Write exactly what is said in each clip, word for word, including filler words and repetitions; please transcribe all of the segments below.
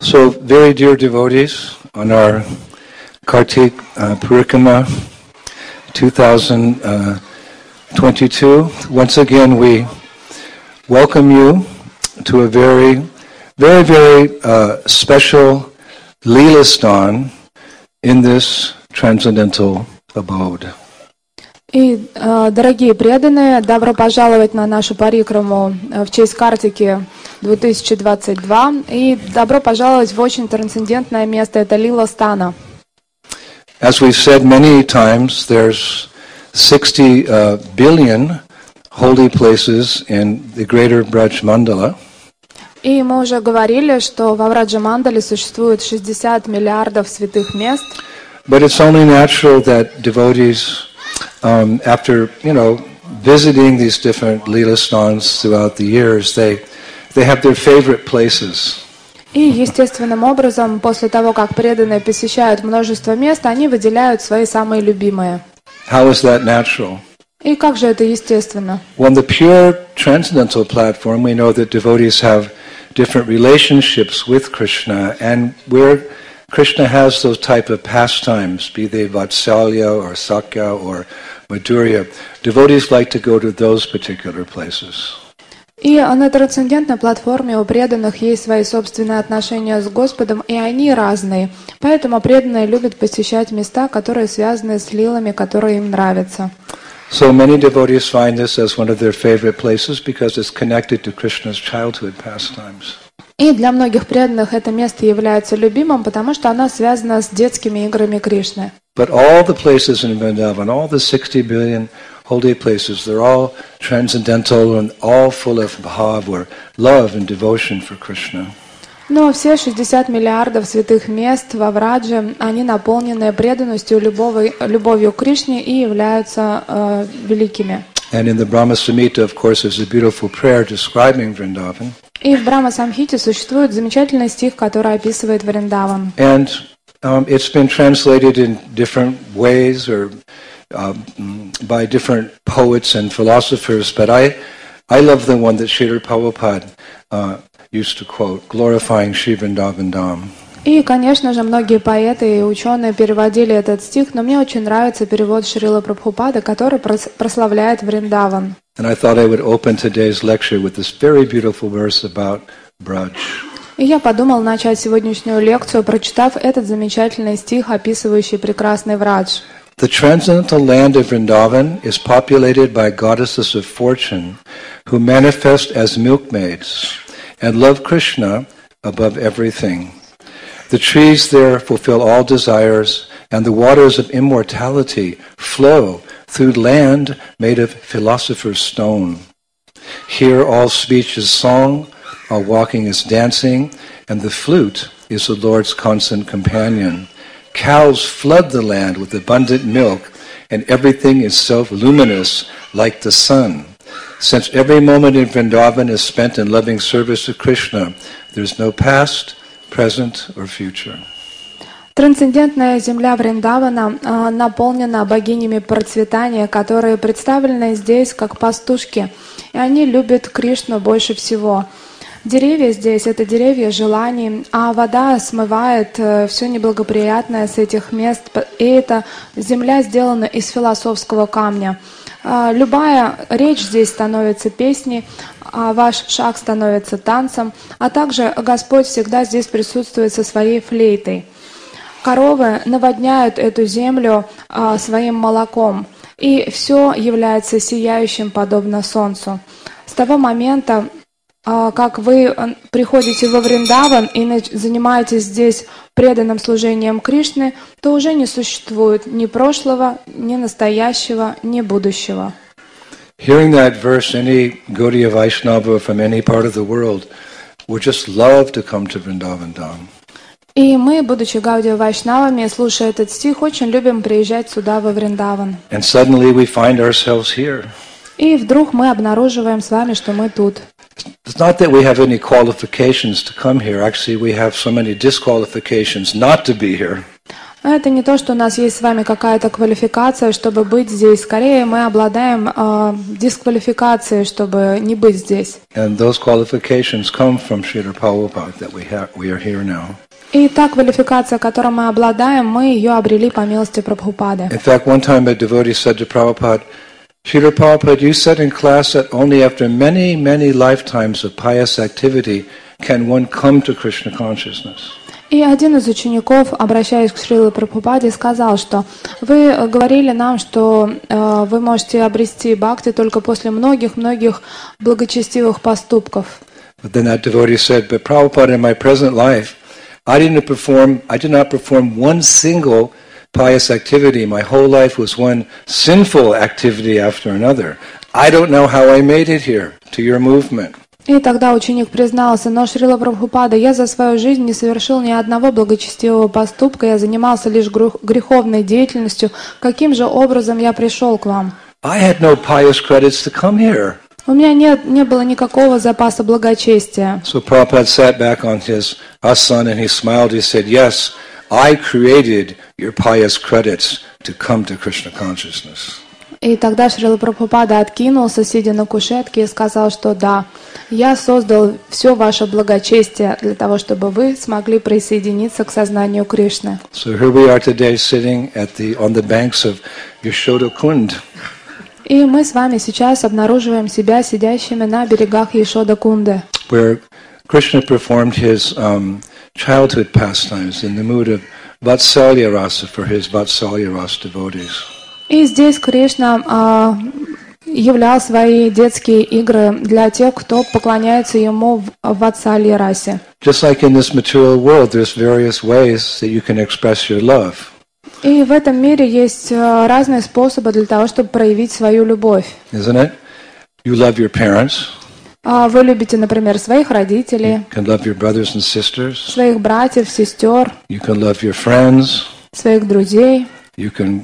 So, very dear devotees, on our Kartik uh, Parikrama twenty twenty-two, once again we welcome you to a very, very, very uh, special Leelastan in this transcendental abode. И, дорогие преданные, добро пожаловать на нашу парикраму в честь Картики две тысячи двадцать два. И добро пожаловать в очень трансцендентное место, это Лила-стана. As we've said many times, there's sixty uh, billion holy places in the greater Braj Mandala. И мы уже говорили, что во Враджа-мандале существует шестьдесят миллиардов святых мест. But it's only natural that devotees, um, after, you know, visiting these different Leelastans throughout the years, they they have their favorite places. И естественным образом, после того, как преданные посещают множество мест, они выделяют свои самые любимые. How is that natural? И как же это естественно? On the pure transcendental platform, we know that devotees have different relationships with Krishna, and where Krishna has those type of pastimes, be they Vatsalya or Sakya or Madhurya, devotees like to go to those particular places. И на трансцендентной платформе у преданных есть свои собственные отношения с Господом, и они разные. Поэтому преданные любят посещать места, которые связаны с лилами, которые им нравятся. So many devotees find this as one of their favorite places because it's connected to Krishna's childhood pastimes. И для многих преданных это место является любимым, потому что оно связано с детскими играми Кришны. But all the places in Vrindavan, all the sixty billion holy places, they're all transcendental and all full of bhav, or love and devotion for Krishna. Но все шестьдесят миллиардов святых мест во Врадже, они наполнены преданностью, любовью, любовью к Кришне и являются э, великими. And in the Brahma Samhita, of course, there's a beautiful prayer describing Vrindavan. И в Брахма-самхите существует замечательный стих, который описывает Вриндаван. And um, it's been translated in different ways or um, by different poets and philosophers, but I, I love the one that Srila Prabhupada uh, used to quote, glorifying Sri Vrindavan Dham. И, конечно же, многие поэты и ученые переводили этот стих, но мне очень нравится перевод Шрила Прабхупады, который прославляет Вриндаван. And I thought I would open today's lecture with this very beautiful verse about Braj. И я подумал начать сегодняшнюю лекцию, прочитав этот замечательный стих, описывающий прекрасный Врадж. The transcendental land of Vrindavan is populated by goddesses of fortune who manifest as milkmaids and love Krishna above everything. The trees there fulfill all desires, and the waters of immortality flow through land made of philosopher's stone. Here all speech is song, all walking is dancing, and the flute is the Lord's constant companion. Cows flood the land with abundant milk, and everything is self-luminous like the sun. Since every moment in Vrindavan is spent in loving service to Krishna, there is no past, present or future. Трансцендентная земля Вриндавана э, наполнена богинями процветания, которые представлены здесь как пастушки, и они любят Кришну больше всего. Деревья здесь — это деревья желаний, а вода смывает э, все неблагоприятное с этих мест, и эта земля сделана из философского камня. Э, любая речь здесь становится песней, а ваш шаг становится танцем, а также Господь всегда здесь присутствует со своей флейтой. Коровы наводняют эту землю а, своим молоком, и все является сияющим, подобно солнцу. С того момента, а, как вы приходите во Вриндаван и занимаетесь здесь преданным служением Кришны, то уже не существует ни прошлого, ни настоящего, ни будущего. Hearing that verse, any Gaudiya Vaishnava from any part of the world would just love to come to Vrindavan Dham. И мы, будучи Гаудия Вайшнавами, слушая этот стих, очень любим приезжать сюда, во Вриндаван. And suddenly we find ourselves here. И вдруг мы обнаруживаем с вами, что мы тут. It's not that we have any qualifications to come here. Actually, we have so many disqualifications not to be here. Это не то, что у нас есть с вами какая-то квалификация, чтобы быть здесь. Скорее, мы обладаем э, дисквалификацией, чтобы не быть здесь. And those qualifications come from Srila Prabhupada that we have, we are here now. И та квалификация, которой мы обладаем, мы ее обрели по милости Прабхупады. In fact, one time a devotee said to Prabhupada, Srila Prabhupada, you said in class that only after many, many lifetimes of pious activity can one come to Krishna consciousness. И один из учеников, обращаясь к Шриле Прабхупаде, сказал, что вы говорили нам, что э, вы можете обрести бхакти только после многих-многих благочестивых поступков. But then that devotee said, but Prabhupada, in my present life, I didn't perform, I did not perform one single pious activity. My whole life was one sinful activity after another. I don't know how I made it here to your movement. И тогда ученик признался, но Шрила Прабхупада, я за свою жизнь не совершил ни одного благочестивого поступка, я занимался лишь греховной деятельностью. Каким же образом я пришел к вам? I had no pious credits to come here. У меня нет, не было никакого запаса благочестия. So Prabhupada sat back on his asan and he smiled. He said, yes, I created your pious credits to come to Krishna consciousness. И тогда Шрила Прабхупада откинулся, сидя на кушетке, и сказал, что да, я создал все ваше благочестие для того, чтобы вы смогли присоединиться к сознанию Кришны. So here we are today sitting at the, on the banks of Yashoda Kund. И мы с вами сейчас обнаруживаем себя сидящими на берегах Яшода-Кунды, where Krishna performed his um, childhood pastimes in the mood of Vatsalya Rasa for his Vatsalya Rasa devotees. И здесь Кришна а, являл свои детские игры для тех, кто поклоняется ему в Ватсалья расе. Just like in this material world, there's various ways that you can express your love. И в этом мире есть разные способы для того, чтобы проявить свою любовь. Isn't it? You love your parents. Вы любите, например, своих родителей, You can love your brothers and sisters. своих братьев, сестер, You can love your friends. своих друзей. You can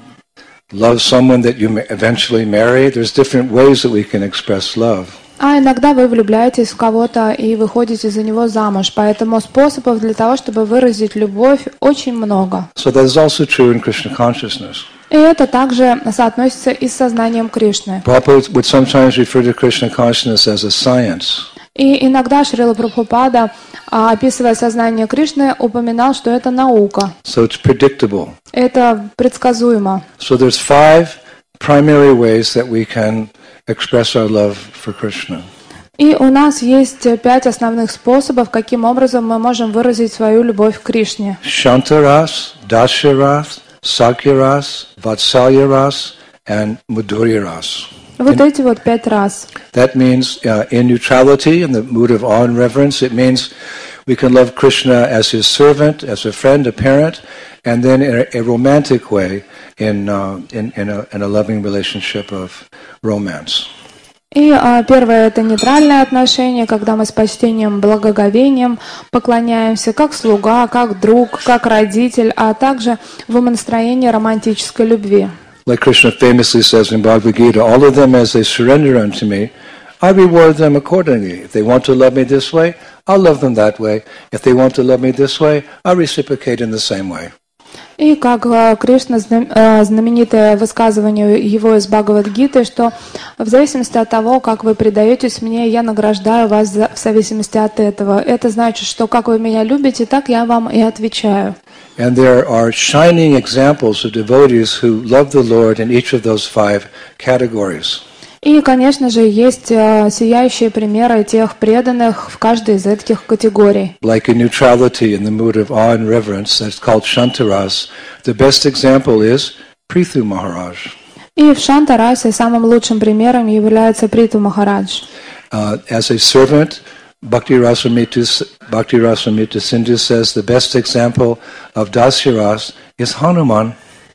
love someone that you may eventually marry. There's different ways that we can express love. А иногда вы влюбляетесь в кого-то и выходите за него замуж. Поэтому способов для того, чтобы выразить любовь, очень много. So that is also true in Krishna consciousness. И это также соотносится и с сознанием Кришны. Prabhupada would sometimes refer to Krishna consciousness as a science. И иногда Шрила Прабхупада, описывая сознание Кришны, упоминал, что это наука. So it's predictable. Это предсказуемо. So there's five primary ways that we can express our love for Krishna. И у нас есть пять основных способов, каким образом мы можем выразить свою любовь к Кришне. Shantaras, Dasyaras, Sakyaras, Vatsalyaras, and Madhuryaras. Вот эти вот пять раз. That means uh, in neutrality, in the mood of awe and reverence, it means we can love Krishna as his servant, as a friend, a parent, and then in a, a romantic way, in, uh, in, in, a, in a loving relationship of romance. И а, первое – это нейтральное отношение, когда мы с почтением, благоговением поклоняемся как слуга, как друг, как родитель, а также в умонастроении романтической любви. Like Krishna famously says in Bhagavad Gita, all of them as they surrender unto me, I reward them accordingly. If they want to love me this way, I'll love them that way. If they want to love me this way, I'll reciprocate in the same way. И как Кришна, знаменитое высказывание его из Бхагавад-гиты, что в зависимости от того, как вы предаетесь мне, я награждаю вас в зависимости от этого. Это значит, что как вы меня любите, так я вам и отвечаю. And there are shining examples of devotees who love the Lord in each of those five categories. И, конечно же, есть сияющие примеры тех преданных в каждой из этих категорий. Like in neutrality, in the mood of awe and reverence, that's called Shantaras. The best example is Prithu Maharaj. И в Шантарасе самым лучшим примером является Приту Махарадж. Uh, as a servant, Bhakti Rasamrita Bhakti Rasamrita Sindhu says the best example of Dasyaras is Hanuman.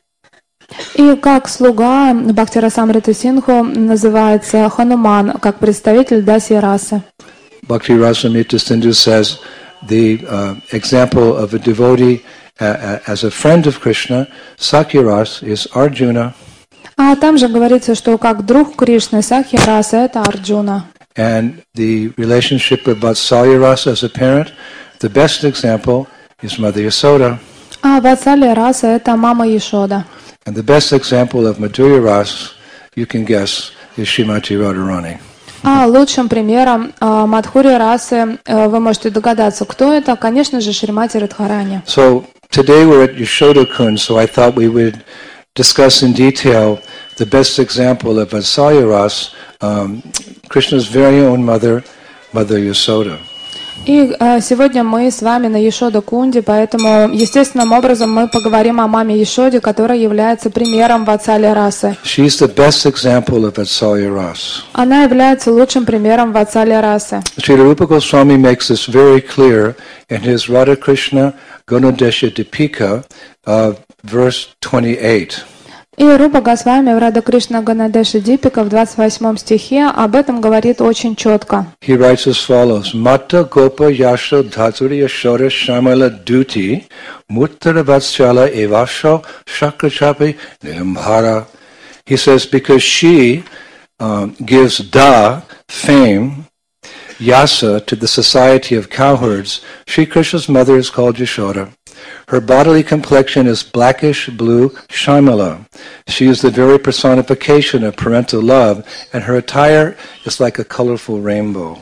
И как слуга Бхакти-расамрита Синдху называется Хануман, как представитель Дасья-расы. Bhakti Rasamrita Sindhu says the uh, example of a devotee uh, as a friend of Krishna, Sakyaras, is Arjuna. А там же говорится, что как друг Кришны, Сакья-раса — это Арджуна. And the relationship of Vatsalya Rasa as a parent, the best example is Mother Yasoda. А Ватсалья Раса — это мама Яшода. And the best example of Madhurya Ras, you can guess, is Srimati Radharani. А лучшим примером а, Мадхури Расы а, вы можете догадаться, кто это? Конечно же, Шримати Радхарани. So today we're at Yashoda Kund, so I thought we would discuss in detail the best example of Vatsalya Ras, um, Krishna's very own mother, Mother Yasoda. И а, сегодня мы с вами на Яшода Кунде, поэтому естественным образом мы поговорим о маме Яшоде, которая является примером Ватсалья Расы. She's the best example of Vatsalya Ras. Она является лучшим примером Ватсалья Расы. Srila Rupa Goswami makes this very clear in his Radha Krishna Gunadesha Dipika, uh, verse twenty-eight. И Рупа Госвами в Рада Кришна Ганадеши Дипика в двадцать восьмом стихе об этом говорит очень четко. He writes as follows: Mata Gopa Yasho Dhaturi Yashoda Shamala Duti Muttara Vatsala Evasho Shakrachapi Nilambhara. He says, because she um, gives da, fame, yasa, to the society of cowherds, Sri Krishna's mother is called Yashoda. Her bodily complexion is blackish blue Shyamala. She is the very personification of parental love, and her attire is like a colorful rainbow.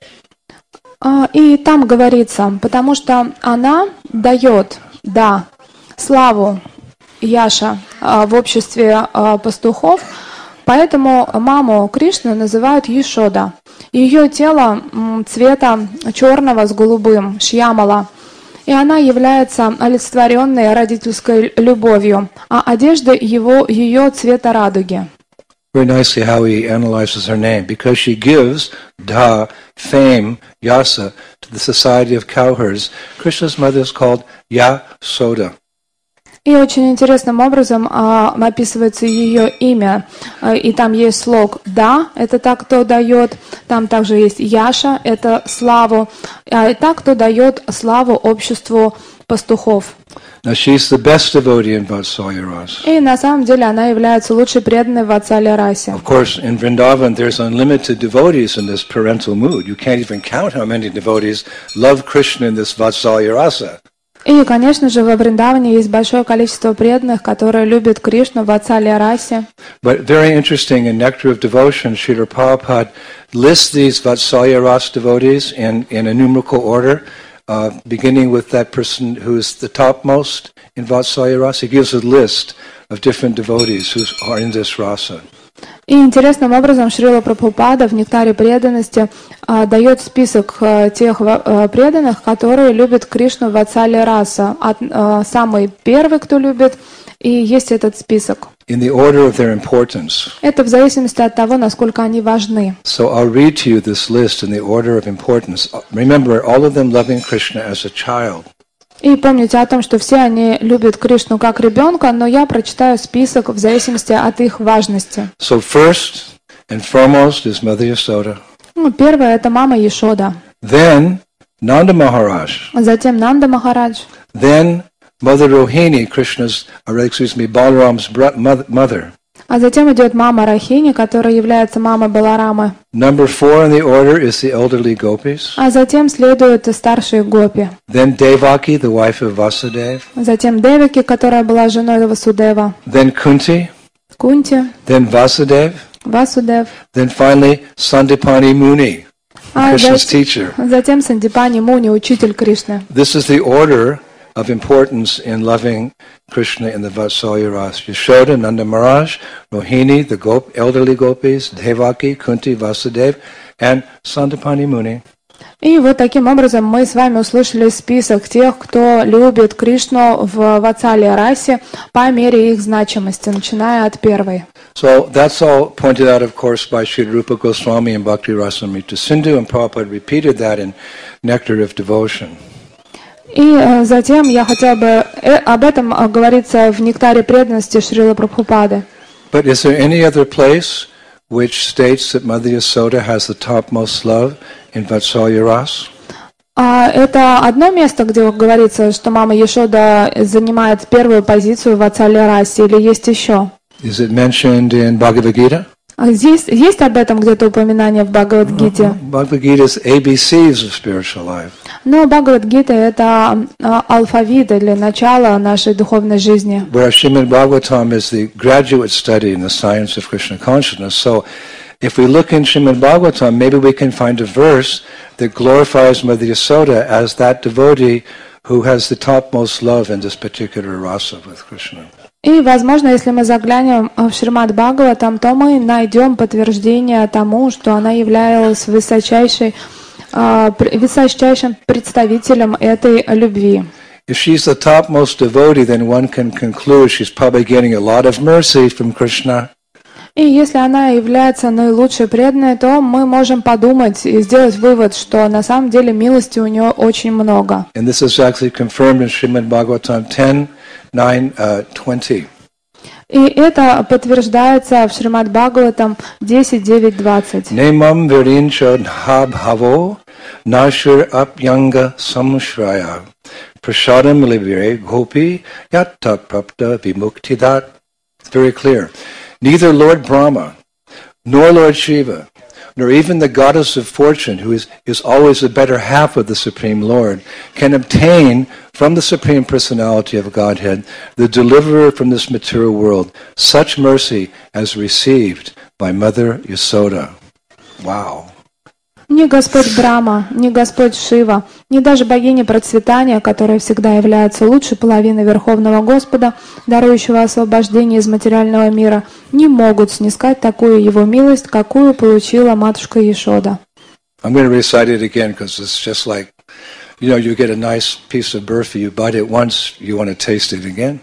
И там говорится, потому что она дает, да, славу Яша в обществе пастухов, поэтому маму Кришны называют Яшода. Ее тело цвета черного с голубым, Шьямала. И она является олицетворенной родительской любовью, а одежда его, ее цвета радуги. Very nicely how he analyzes her name. Because she gives da, fame, yasa, to the society of cowherds, Krishna's mother is called Yasoda. И очень интересным образом а, описывается ее имя. А, и там есть слог «да», это та, кто дает. Там также есть «яша», это славу. А, и та, кто дает славу обществу пастухов. Now she's the best devotee in Vatsalya Ras. И на самом деле она является лучшей преданной в Ватсалья Расе. Of course, in Vrindavan there's unlimited devotees in this parental mood. You can't even count how many devotees love Krishna in this Vatsalya Rasa. И, конечно же, во Вриндаване есть большое количество преданных, которые любят Кришну в Ватсалья Расе. But very interesting, in Nectar of Devotion, Srila Prabhupada lists these Vatsalya Ras devotees in, in a numerical order, uh, beginning with that person who is the topmost in Vatsalya Rasa. He gives a list of different devotees who are in this rasa. И интересным образом Шрила Прабхупада в «Нектаре преданности» а, дает список а, тех а, преданных, которые любят Кришну в Ватсалья Раса. От, а, самый первый, кто любит, и есть этот список. In the order of their importance. Это в зависимости от того, насколько они важны. So I'll read to you this list in the order of importance. Remember, all of them loving Krishna as a child. И помните о том, что все они любят Кришну как ребенка, но я прочитаю список в зависимости от их важности. So first and foremost is Mother Yasoda. Ну, первое — это мама Яшода. Then Nanda Maharaj. Затем Нанда Махарадж. Then Mother Rohini, Krishna's, or excuse me, Balaram's mother. А затем идет мама Рахини, которая является мамой Баларамы. Number four in the order is the elderly gopis. А затем следуют старшие гопи. Then Devaki, the wife of Vasudeva. Затем Деваки, которая была женой Васудева. Then Kunti. Кунти. Then Vasudeva. Васудев. Then finally Sandipani Muni, А Krishna's затем, teacher. затем Сандипани Муни, учитель Кришны. This is the order of importance in loving Krishna in the Vatsalya Rasa. Yashoda, Nanda Maharaj, Rohini, the Gop, elderly gopis, Devaki, Kunti, Vasudeva, and Sandipani Muni. И вот таким образом мы с вами услышали список тех, кто любит Кришну в Ватсалья Расе по мере их значимости, начиная от первой. So that's all pointed out, of course, by Srila Rupa Goswami and Bhakti Rasamrita Sindhu, and Prabhupada repeated that in Nectar of Devotion. И затем я хотела бы об этом говориться в «Нектаре преданности» Шрилы Прабхупады. But is there any other place which states that Mother Yasoda has the topmost love in Vatsalya Ras? А это одно место, где говорится, что мама Яшода занимает первую позицию в Ватсалья Расе, или есть еще? Is it mentioned in Bhagavad Gita? А Здесь есть об этом где-то упоминание в Бхагавад-гите? Bhagavad Gita is A B Cs of spiritual life. Но Бхагавад-гита — это а, алфавит или начало нашей духовной жизни. Whereas Srimad Bhagavatam is the graduate study in the science of Krishna consciousness. So if we look in Srimad Bhagavatam, maybe we can find a verse that glorifies Mother Yasoda as that devotee who has the topmost love in this particular rasa with Krishna. И, возможно, если мы заглянем в Шримад Бхагаватам, то мы найдем подтверждение тому, что она являлась высочайшей, э, высочайшим представителем этой любви. If she's the topmost devotee, then one can conclude she's probably getting a lot of mercy from Krishna. И если она является наилучшей преданной, то мы можем подумать и сделать вывод, что на самом деле милости у нее очень много. And this is actually confirmed in Srimad Bhagavatam ten, nine, twenty. И это подтверждается в Шримад Бхагаватам десять, девять, двадцать. Nemam virincha bhavo nashur apyanga samshraya prasadam libere gopi yatta prapta vimuktidat. It's very clear. Neither Lord Brahma, nor Lord Shiva, nor even the goddess of fortune, who is, is always the better half of the Supreme Lord, can obtain from the Supreme Personality of Godhead the deliverer from this material world, such mercy as received by Mother Yasoda. Wow. Ни Господь Брахма, ни Господь Шива, ни даже богиня процветания, которая всегда является лучшей половиной Верховного Господа, дарующего освобождение из материального мира, не могут снискать такую его милость, какую получила матушка Яшода. I'm going to recite it again because it's just like, you know, you get a nice piece of burfi, you bite it once, you want to taste it again.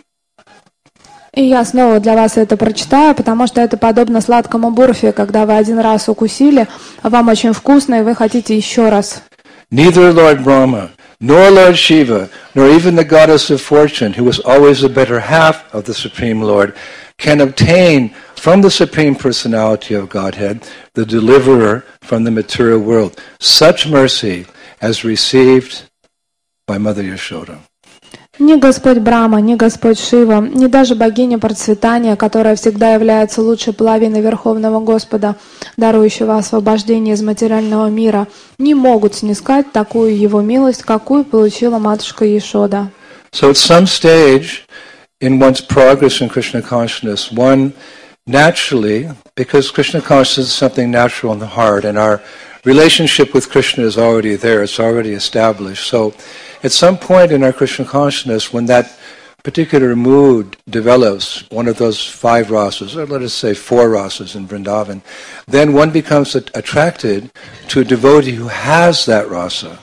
И я снова для вас это прочитаю, потому что это подобно сладкому бурфи, когда вы один раз укусили, вам очень вкусно, и вы хотите еще раз. Neither Lord Brahma, nor Lord Shiva, nor even the goddess of fortune, who is always the better half of the Supreme Lord, can obtain from the Supreme Personality of Godhead the deliverer from the material world, such mercy as received by Mother Yashoda. Ни Господь Брахма, ни Господь Шива, ни даже богиня процветания, которая всегда является лучшей половиной Верховного Господа, дарующего освобождение из материального мира, не могут снискать такую его милость, какую получила матушка Яшода. So at some stage in one's progress in Krishna consciousness, one naturally, because Krishna consciousness is something natural in the heart, and our relationship with Krishna is already there, it's already established. So at some point in our Krishna consciousness, when that particular mood develops, one of those five rasas, or let us say four rasas in Vrindavan, then one becomes attracted to a devotee who has that rasa.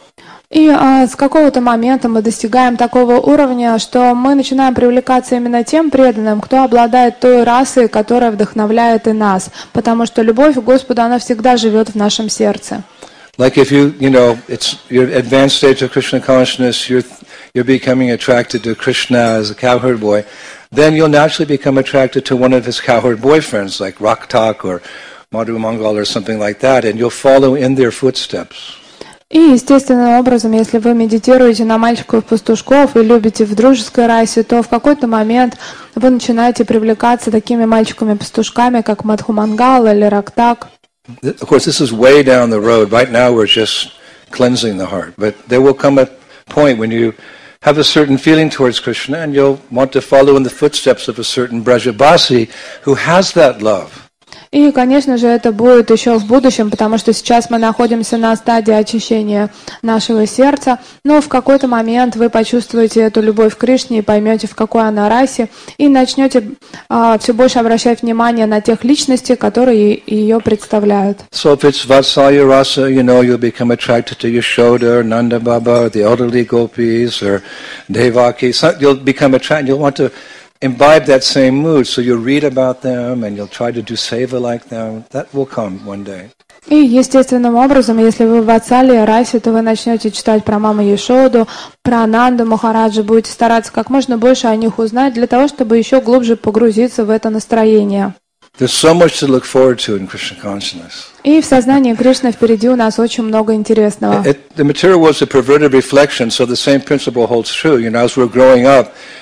И а, с какого-то момента мы достигаем такого уровня, что мы начинаем привлекаться именно тем преданным, кто обладает той расой, которая вдохновляет и нас, потому что любовь к Господу, она всегда живет в нашем сердце. Like if you, you know, it's your advanced stage of Krishna consciousness, you're you're becoming attracted to Krishna as a cowherd boy, then you'll naturally become attracted to one of his cowherd boyfriends, like Raktak or Madhu Mangal or something like that, and you'll follow in their footsteps. И естественным образом, если вы медитируете на мальчиков-пастушков и любите в дружеской расе, то в какой-то момент вы начинаете привлекаться такими мальчиками-пастушками, как Мадхумангал или Рактак. Of course, this is way down the road. Right now we're just cleansing the heart. But there will come a point when you have a certain feeling towards Krishna and you'll want to follow in the footsteps of a certain Brajabasi who has that love. И, конечно же, это будет еще в будущем, потому что сейчас мы находимся на стадии очищения нашего сердца, но в какой-то момент вы почувствуете эту любовь к Кришне и поймете, в какой она расе, и начнете а, все больше обращать внимание на тех личностей, которые ее представляют. So if it's Vatsalya rasa, you know, you'll become attracted to Yashoda or Nanda Baba or the elderly gopis or Devaki. So you'll become attracted, you'll want to imbibe that same mood, so you'll read about them and you'll try to do seva like them. That will come one day. И естественным образом, если вы в Ацале расе, то вы начнете читать про маму Яшоду, про Ананду Махараджа, будете стараться как можно больше о них узнать, для того, чтобы еще глубже погрузиться в это настроение. There's so much to look forward to in Krishna consciousness. И в сознании Кришны впереди у нас очень много интересного. It, the material was a perverted reflection, so the same principle holds true. You know, as we're growing up,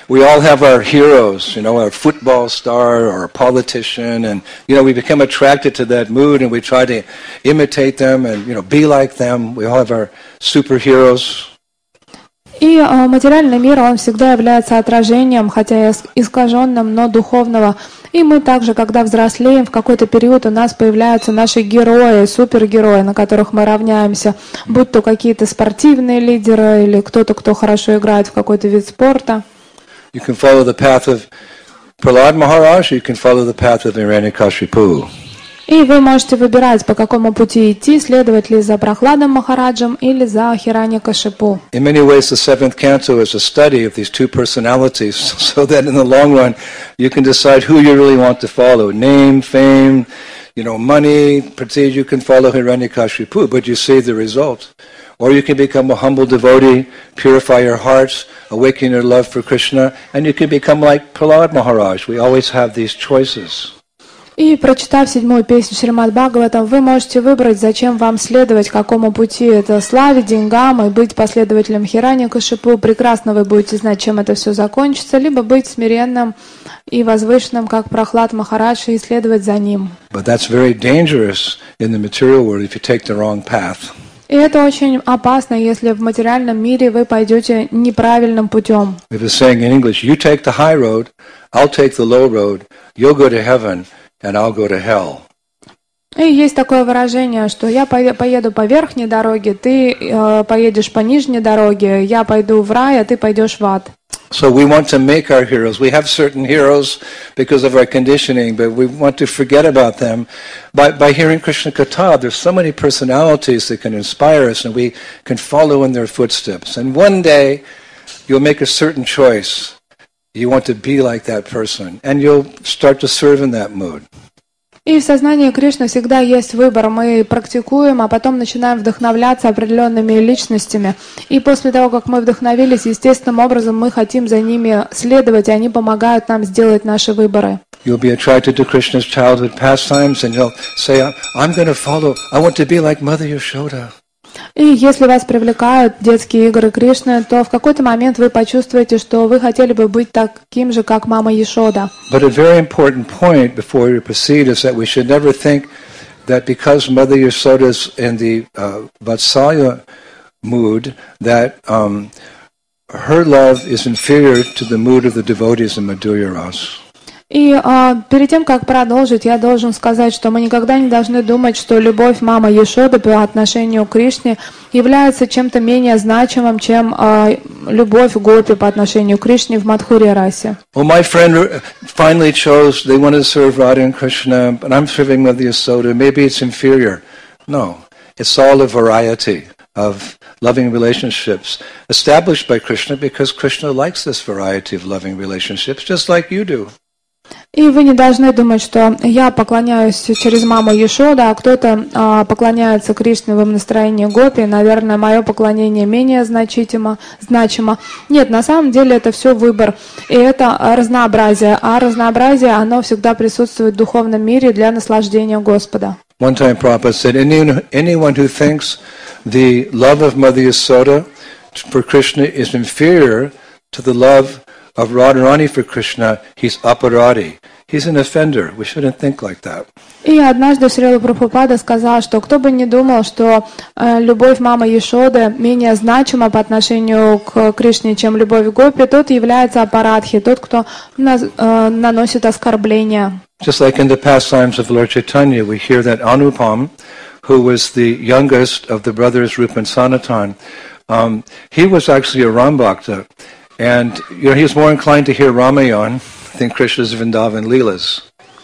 we all have our heroes, you know, our football star or a politician, and, you know, we become attracted to that mood and we try to imitate them and, you know, be like them. We all have our superheroes. И э, материальный мир, он всегда является отражением, хотя и искаженным, но духовного. И мы также, когда взрослеем, в какой-то период у нас появляются наши герои, супергерои, на которых мы равняемся, будь то какие-то спортивные лидеры или кто-то, кто хорошо играет в какой-то вид спорта. You can follow the path of Prahlad Maharaj, you can follow the path of Hiranyakashipu. И вы можете выбирать, по какому пути идти, следовать ли за Прохладом Махараджем или за Хираньякашипу. In many ways, the seventh canto is a study of these two personalities, so that in the long run, you can decide who you really want to follow. Name, fame, you know, money, prestige, you can follow Hiranyakashipu, but you see the result. Or you can become a humble devotee, purify your hearts, awaken your love for Krishna, and you can become like Prahlad Maharaj. We always have these choices. И, прочитав седьмую песню Шримад Бхагаватам, вы можете выбрать, зачем вам следовать, какому пути это славе, деньгам и быть последователем Хираньякашипу. Прекрасно вы будете знать, чем это все закончится, либо быть смиренным и возвышенным, как Прохлад Махарадж, и следовать за ним. But that's very dangerous in the material world if you take the wrong path. И это очень опасно, если в материальном мире вы пойдете неправильным путем. We have a saying in English, you take the high road, I'll take the low road, you'll go to heaven, and I'll go to hell. И есть такое выражение, что я поеду по верхней дороге, ты э, поедешь по нижней дороге, я пойду в рай, а ты пойдешь в ад. So we want to make our heroes. We have certain heroes because of our conditioning, but we want to forget about them. By, by hearing Krishna Katha, there's so many personalities that can inspire us, and we can follow in their footsteps. And one day, you'll make a certain choice. You want to be like that person, and you'll start to serve in that mood. И в сознании Кришны всегда есть выбор. Мы практикуем, а потом начинаем вдохновляться определенными личностями. И после того, как мы вдохновились, естественным образом мы хотим за ними следовать, и они помогают нам сделать наши выборы. You'll be attracted to Krishna's childhood pastimes, and you'll say, I'm going to follow, I want to be like Mother Yashoda. И если вас привлекают детские игры Кришны, то в какой-то момент вы почувствуете, что вы хотели бы быть таким же, как мама Яшода. But a very important point before we proceed is that we should never think that because Mother Yashoda is in the uh, Vatsalya mood, that um, her love is inferior to the mood of the devotees in Madhurya Rasa. И э, перед тем, как продолжить, я должен сказать, что мы никогда не должны думать, что любовь мамы Яшоды по отношению к Кришне является чем-то менее значимым, чем э, любовь Гопи по отношению к Кришне в Мадхурья расе. Well, my friend finally chose, they wanted to serve Radha and Krishna, but I'm serving Mother Yasoda. Maybe it's inferior. No, it's all a variety of loving relationships established by Krishna because Krishna likes this variety of loving relationships, just like you do. И вы не должны думать, что я поклоняюсь через маму Яшода, а кто-то а, поклоняется Кришне в настроении Гопи. Наверное, мое поклонение менее значимо, значимо. Нет, на самом деле это все выбор. И это разнообразие. А разнообразие, оно всегда присутствует в духовном мире для наслаждения Господа. One time Prabhupada said, anyone, anyone who thinks the love of Mother Yasoda for Krishna is inferior to the love of Radharani for Krishna, he's aparadi. He's an offender. We shouldn't think like that. И однажды Шрила Прабхупада сказал, что кто бы ни думал, что э, любовь мамы Яшоды менее значима по отношению к Кришне, чем любовь Гопи, тот является апарадхи, тот, кто на, э, наносит оскорбления. Just like in the pastimes of Lord Chaitanya, we hear that Anupam, who was the youngest of the brothers Rupa and Sanatan, um, he was actually a Rambhakta. And you know, he was more inclined to hear Ramayan than Krishna's Vrindavan Leelas.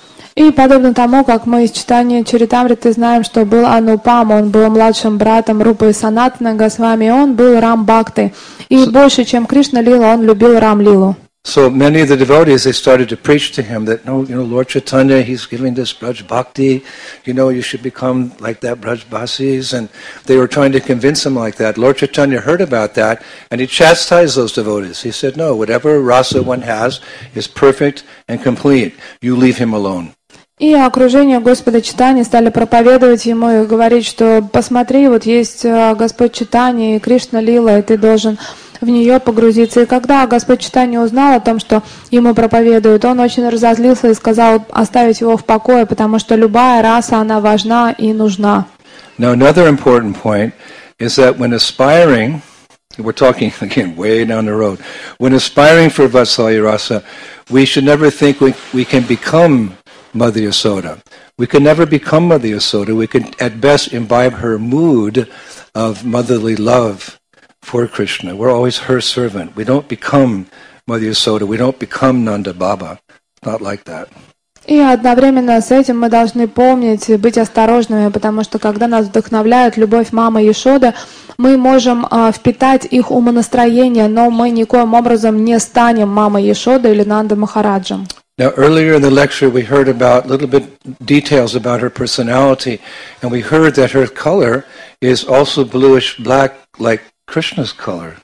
И подобно тому, как мы из читания Чаритамриты знаем, что был Анупам, он был младшим братом Рупы и Санатана Госвами, он был Рам-бхактой. И so, больше, чем Кришна Лила, он любил Рам-лилу. So many of the devotees, they started to preach to him that, no, you know, Lord Chaitanya, he's giving this Braj Bhakti, you know, you should become like that Braj Basis, and they were trying to convince him like that. Lord Chaitanya heard about that, and he chastised those devotees. He said, no, whatever rasa one has is perfect and complete. You leave him alone. И окружение Господа Чайтаньи стали проповедовать ему и говорить, что посмотри, вот есть Господь Чайтанья и Кришна Лила, и ты должен в нее погрузиться. И когда Господь Чайтанья узнал о том, что ему проповедуют, он очень разозлился и сказал оставить его в покое, потому что любая раса, она важна и нужна. Now, another important point is that when aspiring, we're talking again way down the road, when aspiring for Vatsalya Rasa, we should never think we, we can become Mother Yasoda. We can never become Mother Yasoda. We can at best imbibe her mood of motherly love for Krishna. We're always her servant. We don't become Mother Yasoda. We don't become Nanda Baba. Not like that. И одновременно с этим мы должны помнить и быть осторожными, потому что когда нас вдохновляет любовь мамы Яшоды, мы можем э, впитать их умонастроение, но мы никоим образом не станем мамой Яшоды или Нанда Махараджем. Now, earlier in the lecture, we heard about little bit details about her personality, and we heard that her color is also bluish-black, like Krishna's color.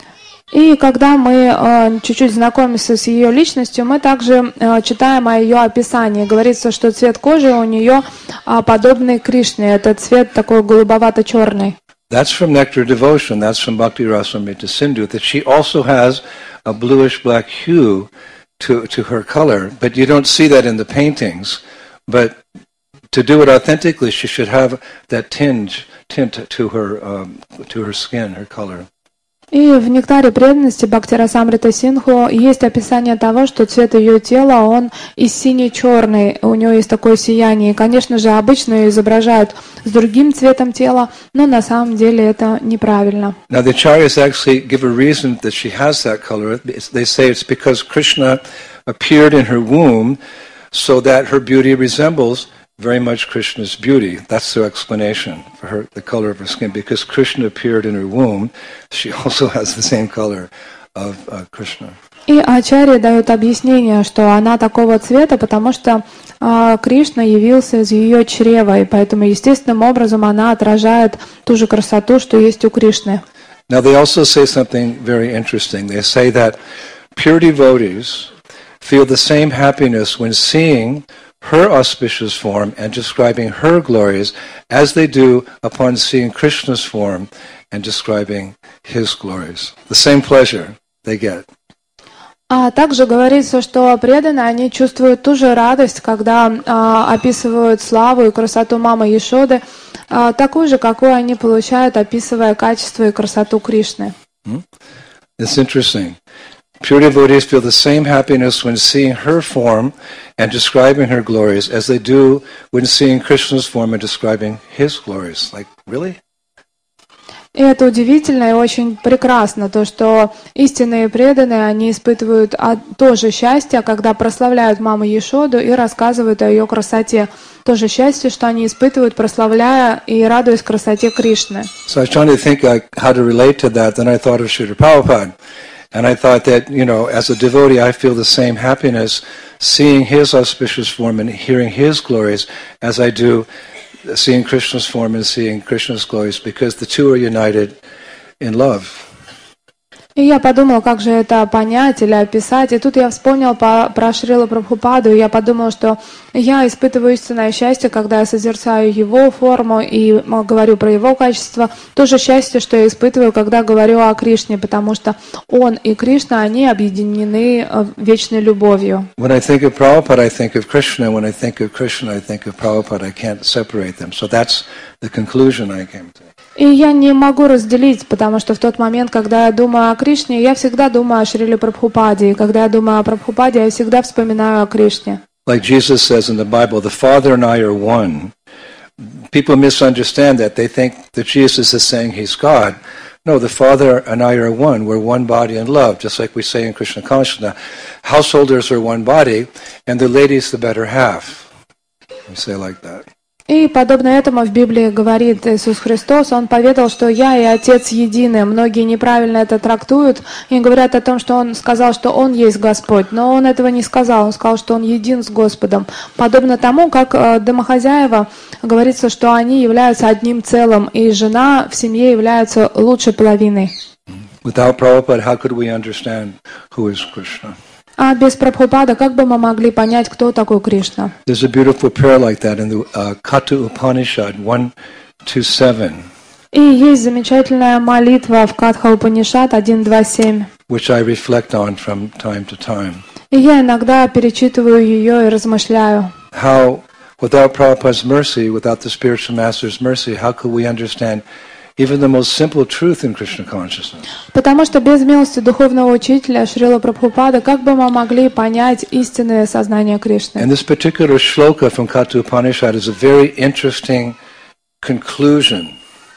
И когда мы э, чуть-чуть знакомимся с ее личностью, мы также э, читаем о ее описании. Говорится, что цвет кожи у нее э, подобный Кришне. Это цвет такой голубовато-черный. That's from Nectar Devotion. That's from Bhakti Rasamrita Sindhu. That she also has a bluish-black hue to to her color, but you don't see that in the paintings. But to do it authentically, she should have that tinge tint to her um, to her skin, her color. И в «Нектаре преданности» Бхакти Расамрита Синдху есть описание того, что цвет ее тела, он и сине-черный, у нее есть такое сияние. И, конечно же, обычно ее изображают с другим цветом тела, но на самом деле это неправильно. Now the acharyas actually give a reason that she has that color. They say it's because Krishna appeared in her womb so that her beauty resembles very much Krishna's beauty. That's their explanation for her, the color of her skin. Because Krishna appeared in her womb, she also has the same color of uh, Krishna. И ачарьи дают объяснение, что она такого цвета, потому что э, Кришна явился из ее чрева, и поэтому естественным образом она отражает ту же красоту, что есть у Кришны. Now they also say something very interesting. They say that pure devotees feel the same happiness when seeing her auspicious form and describing her glories as they do upon seeing Krishna's form and describing his glories. The same pleasure they get. А также говорится, что преданные, они чувствуют ту же радость, когда а, описывают славу и красоту мамы Яшоды, а, такую же, какую они получают, описывая качество и красоту Кришны. Hmm? It's interesting. Pure devotees feel the same happiness when seeing her form and describing her glories as they do when seeing Krishna's form and describing his glories. Like, really? И это удивительно и очень прекрасно, то, что истинные преданные, они испытывают то же счастье, когда прославляют маму Яшоду и рассказывают о ее красоте. То же счастье, что они испытывают, прославляя и радуясь красоте Кришны. So I was trying to think like, how to relate to that, then I thought of Srila Prabhupada. And I thought that, you know, as a devotee, I feel the same happiness seeing his auspicious form and hearing his glories as I do seeing Krishna's form and seeing Krishna's glories, because the two are united in love. И я подумал, как же это понять или описать. И тут я вспомнил по, про Шрила Прабхупаду, и я подумал, что я испытываю истинное счастье, когда я созерцаю его форму и говорю про его качество. То же счастье, что я испытываю, когда говорю о Кришне, потому что он и Кришна, они объединены вечной любовью. When I think of Prabhupada, I think of Krishna. When I think of Krishna, I think of Prabhupada. I can't separate them. So that's the conclusion I came to. И я не могу разделить, потому что в тот момент, когда я думаю о Кришне, я всегда думаю о Шриле Прабхупаде. И когда я думаю о Прабхупаде, я всегда вспоминаю о Кришне. Like Jesus says in the Bible, the Father and I are one. People misunderstand that. They think that Jesus is saying he's God. No, the Father and I are one. We're one body in love, just like we say in Krishna Consciousness. Householders are one body, and the lady's the better half. We say like that. И подобно этому в Библии говорит Иисус Христос, Он поведал, что я и Отец едины. Многие неправильно это трактуют и говорят о том, что Он сказал, что Он есть Господь. Но Он этого не сказал, Он сказал, что Он един с Господом. Подобно тому, как домохозяева, говорится, что они являются одним целым, и жена в семье является лучшей половиной. Without Prabhupada, how could we understand who is Krishna? А без Прабхупада как бы мы могли понять, кто такой Кришна? There's a beautiful prayer like that in the uh, Katha Upanishad one twenty-seven. И есть замечательная молитва в Катха Упанишад один два семь. which I reflect on from time to time. И я иногда перечитываю ее и размышляю. How, without Prabhupada's mercy, without the spiritual master's mercy, how could we understand even the most simple truth in Krishna consciousness? Потому что без милости духовного учителя Шрила Прабхупады, как бы мы могли понять истинное сознание Кришны? And this particular shloka from Katha Upanishad is a very interesting conclusion.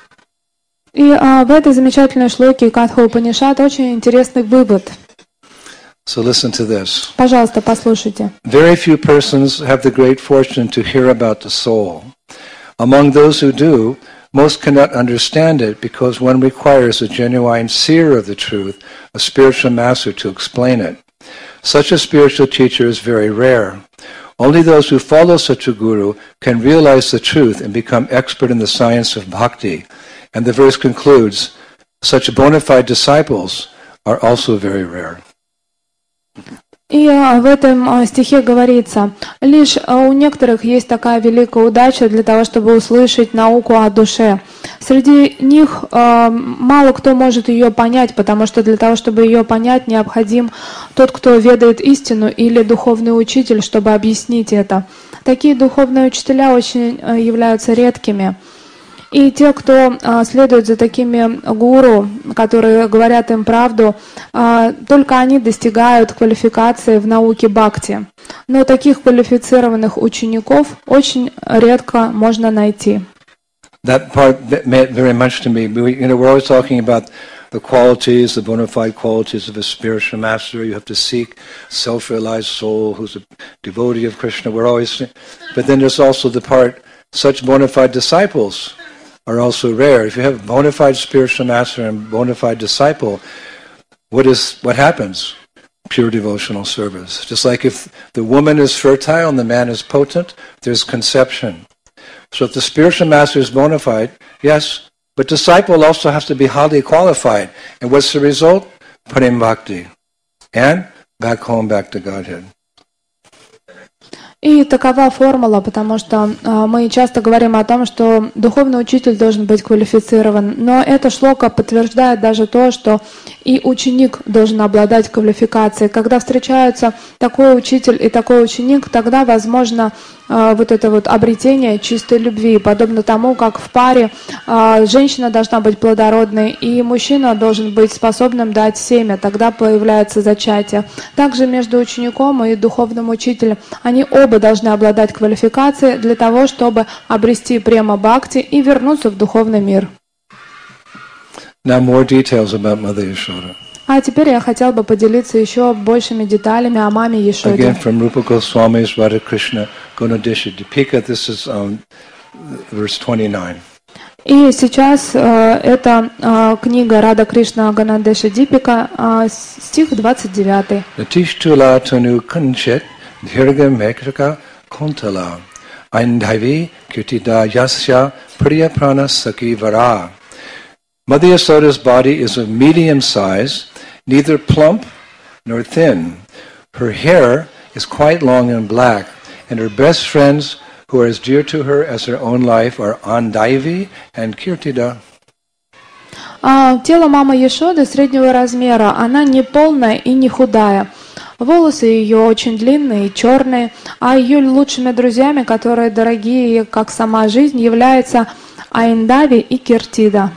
И а, в этой замечательной шлоке Катха Упанишад очень интересный вывод. So listen to this. Пожалуйста, послушайте. Very few persons have the great fortune to hear about the soul. Among those who do, most cannot understand it because one requires a genuine seer of the truth, a spiritual master to explain it. Such a spiritual teacher is very rare. Only those who follow such a guru can realize the truth and become expert in the science of bhakti. And the verse concludes, such bona fide disciples are also very rare. И в этом стихе говорится, лишь у некоторых есть такая великая удача для того, чтобы услышать науку о душе. Среди них мало кто может ее понять, потому что для того, чтобы ее понять, необходим тот, кто ведает истину, или духовный учитель, чтобы объяснить это. Такие духовные учителя очень являются редкими. И те, кто а, следует за такими гуру, которые говорят им правду, а, только они достигают квалификации в науке бхакти. Но таких квалифицированных учеников очень редко можно найти. That part meant very much to me. We, you know, we're always talking about the qualities, the bona fide qualities of a spiritual master. You have to seek self-realized soul who's a devotee of Krishna. We're always, but then there's also the part, such bona fide disciples are also rare. If you have a bona fide spiritual master and bona fide disciple, what is what happens? Pure devotional service. Just like if the woman is fertile and the man is potent, there's conception. So if the spiritual master is bona fide, yes, but disciple also has to be highly qualified. And what's the result? Prem bhakti. And back home, back to Godhead. И такова формула, потому что а, мы часто говорим о том, что духовный учитель должен быть квалифицирован. Но эта шлока подтверждает даже то, что и ученик должен обладать квалификацией. Когда встречаются такой учитель и такой ученик, тогда возможно а, вот это вот обретение чистой любви, подобно тому, как в паре а, женщина должна быть плодородной и мужчина должен быть способным дать семя, тогда появляется зачатие. Также между учеником и духовным учителем они оба должны обладать квалификацией для того, чтобы обрести према бхакти и вернуться в духовный мир. Now more details about Mother Yashoda. А теперь я хотел бы поделиться еще большими деталями о маме Яшоде. Again from Rupa Goswami's Radha Krishna Gunadisha Dipika, this is um, verse twenty-nine. И сейчас э, это э, книга Рада Кришна Ганадеша Дипика, э, стих двадцать девятый. Natishtula tanu kanchit dhirga mekrika kontala aindhavi kirtida yasya priya prana saki vara. Mother Yasoda's body is of medium size, neither plump nor thin. Her hair is quite long and black, and her best friends who are as dear to her as her own life are Andaivi and Kirtida. А, тело мамы Яшоды среднего размера, она не полная и не худая. Волосы ее очень длинные и черные, а ее лучшими друзьями, которые дорогие, как сама жизнь, являются Аиндави и Киртида.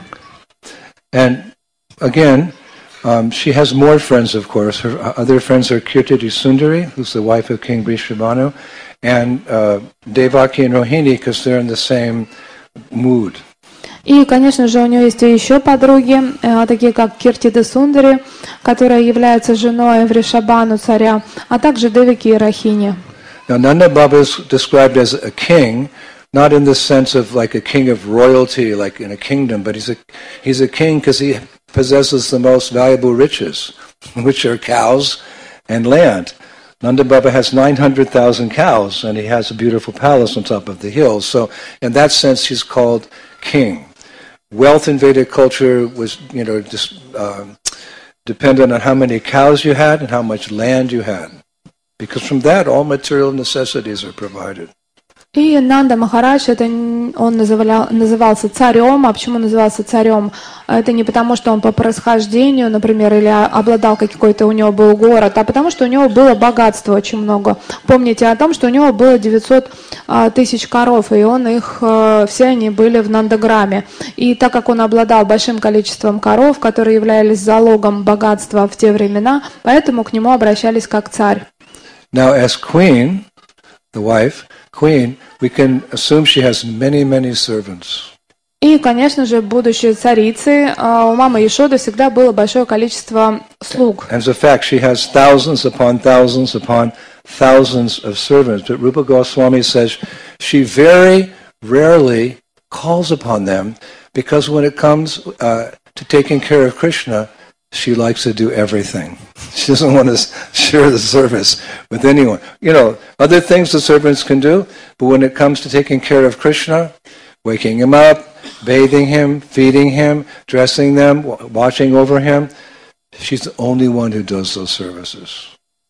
And again, um, she has more friends, of course. Her other friends are Kirtidi Sundari, who's the wife of King Vrishabhanu, and uh, Devaki and Rohini, because they're in the same mood. И, конечно же, у нее есть и еще подруги, такие как Киртида Сундари, которая является женой Вришабану царя, а также Девики и Рахини. Now, Nanda Baba is described as a king, not in the sense of like a king of royalty, like in a kingdom, but he's a he's a king because he possesses the most valuable riches, which are cows and land. Nanda Baba has nine hundred thousand cows, and he has a beautiful palace on top of the hills. So, in that sense, he's called king. Wealth in Vedic culture was, you know, just uh, dependent on how many cows you had and how much land you had, because from that all material necessities are provided. И Нанда Махарадж, это он называл, назывался царем. А почему назывался царем? Это не потому, что он по происхождению, например, или обладал какой-то, у него был город, а потому, что у него было богатство очень много. Помните о том, что у него было девятьсот тысяч коров, и он их, все они были в Нандаграме. И так как он обладал большим количеством коров, которые являлись залогом богатства в те времена, поэтому к нему обращались как царь. Now, as queen, the wife, queen, we can assume she has many, many servants. И, конечно же, будущей царицей, у мамы Яшоды всегда было большое количество слуг. As a fact, she has thousands upon thousands upon thousands of servants. But Rupa Goswami says she very rarely calls upon them because when it comes uh, to taking care of Krishna, she likes to do everything. She doesn't want to share the service with anyone. You know, other things the servants can do, but when it comes to taking care of Krishna, waking him up, bathing him, feeding him, dressing them, watching over him, she's the only one who does those services.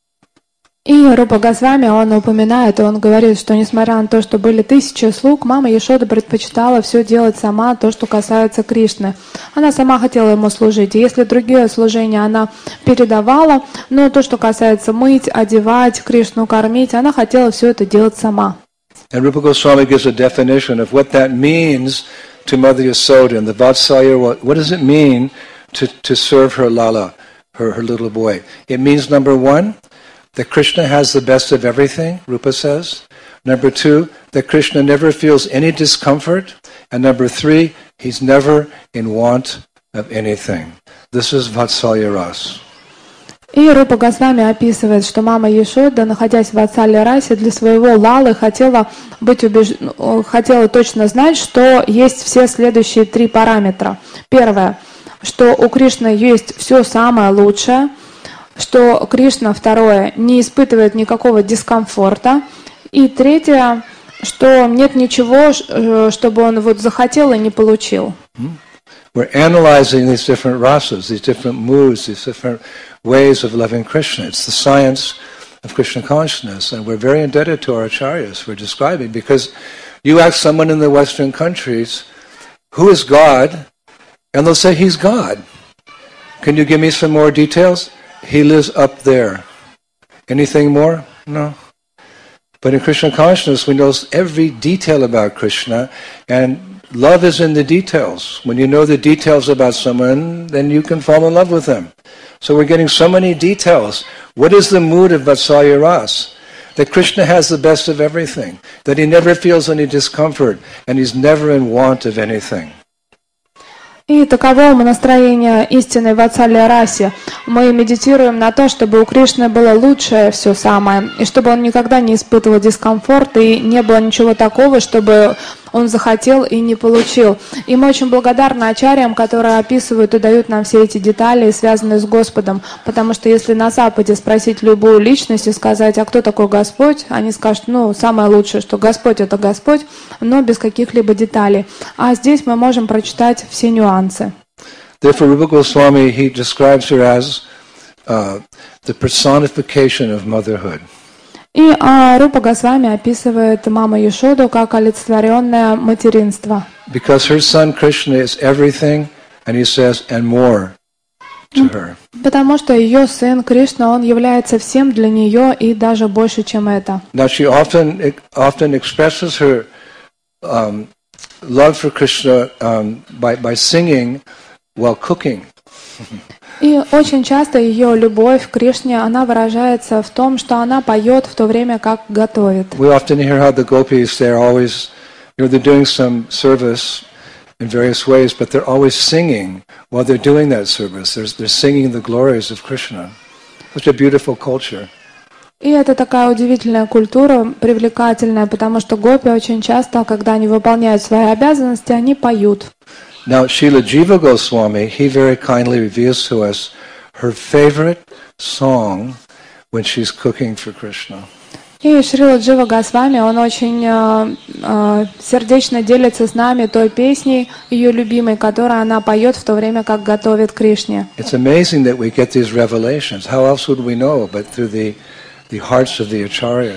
И Рупа Госвами, он упоминает, он говорит, что несмотря на то, что были тысячи слуг, мама Яшода предпочитала все делать сама, то, что касается Кришны. Она сама хотела ему служить. И если другие служения она передавала, но то, что касается мыть, одевать, Кришну кормить, она хотела все это делать сама. And Rupa Goswami gives a definition of what that means to Mother Yasoda and the Vatsalya. What, what does it mean to, to serve her Lala, her, her little boy? It means, number one, that Krishna has the best of everything, Rupa says. Number two, that Krishna never feels any discomfort. And number three, he's never in want of anything. This is Vatsalya Ras. И Рупа Госвами описывает, что мама Яшода, находясь в Ватсалья расе, для своего Лалы хотела, быть убеж... хотела точно знать, что есть все следующие три параметра. Первое, что у Кришны есть все самое лучшее, что Кришна, второе, не испытывает никакого дискомфорта, и третье, что нет ничего, чтобы он вот захотел и не получил. We're analyzing these different rasas, these different moods, these different ways of loving Krishna. It's the science of Krishna consciousness, and we're very indebted to our acharyas for describing, because you ask someone in the Western countries, who is God? And they'll say, he's God. Can you give me some more details? He lives up there. Anything more? No. But in Krishna consciousness, we know every detail about Krishna, and love is in the details. When you know the details about someone, then you can fall in love with them. So we're getting so many details. What is the mood of Vatsalya Ras? That Krishna has the best of everything, that he never feels any discomfort, and he's never in want of anything. И таково настроение истинной Ватсалья расе. Мы медитируем на то, чтобы у Кришны было лучшее все самое, и чтобы он никогда не испытывал дискомфорт, и не было ничего такого, чтобы он захотел и не получил. И мы очень благодарны ачарьям, которые описывают и дают нам все эти детали, связанные с Господом, потому что если на Западе спросить любую личность и сказать, а кто такой Господь, они скажут, ну, самое лучшее, что Господь — это Господь, но без каких-либо деталей. А здесь мы можем прочитать все нюансы. Therefore, Rupa Goswami, he describes her as uh, the personification of motherhood. И а, Рупа Госвами описывает маму Яшоду как олицетворенное материнство. Because her son Krishna is everything, and he says, and more to her. Потому что ее сын Кришна, он является всем для нее и даже больше, чем это. Now she often often expresses her um, love for Krishna um, by by singing while cooking. И очень часто ее любовь к Кришне, она выражается в том, что она поет в то время, как готовит. We often hear how the gopis, they're always, you know, they're doing some service in various ways, but they're always singing while they're doing that service. They're, they're singing the glories of Krishna. Such a beautiful culture. И это такая удивительная культура, привлекательная, потому что гопи очень часто, когда они выполняют свои обязанности, они поют. Now, Srila Jiva Goswami, he very kindly reveals to us her favorite song when she's cooking for Krishna. И Шрила Джива Госвами, он очень э, э, сердечно делится с нами той песней, ее любимой, которую она поет в то время, как готовит Кришне. It's amazing that we get these revelations. How else would we know but through the, the hearts of the acharyas?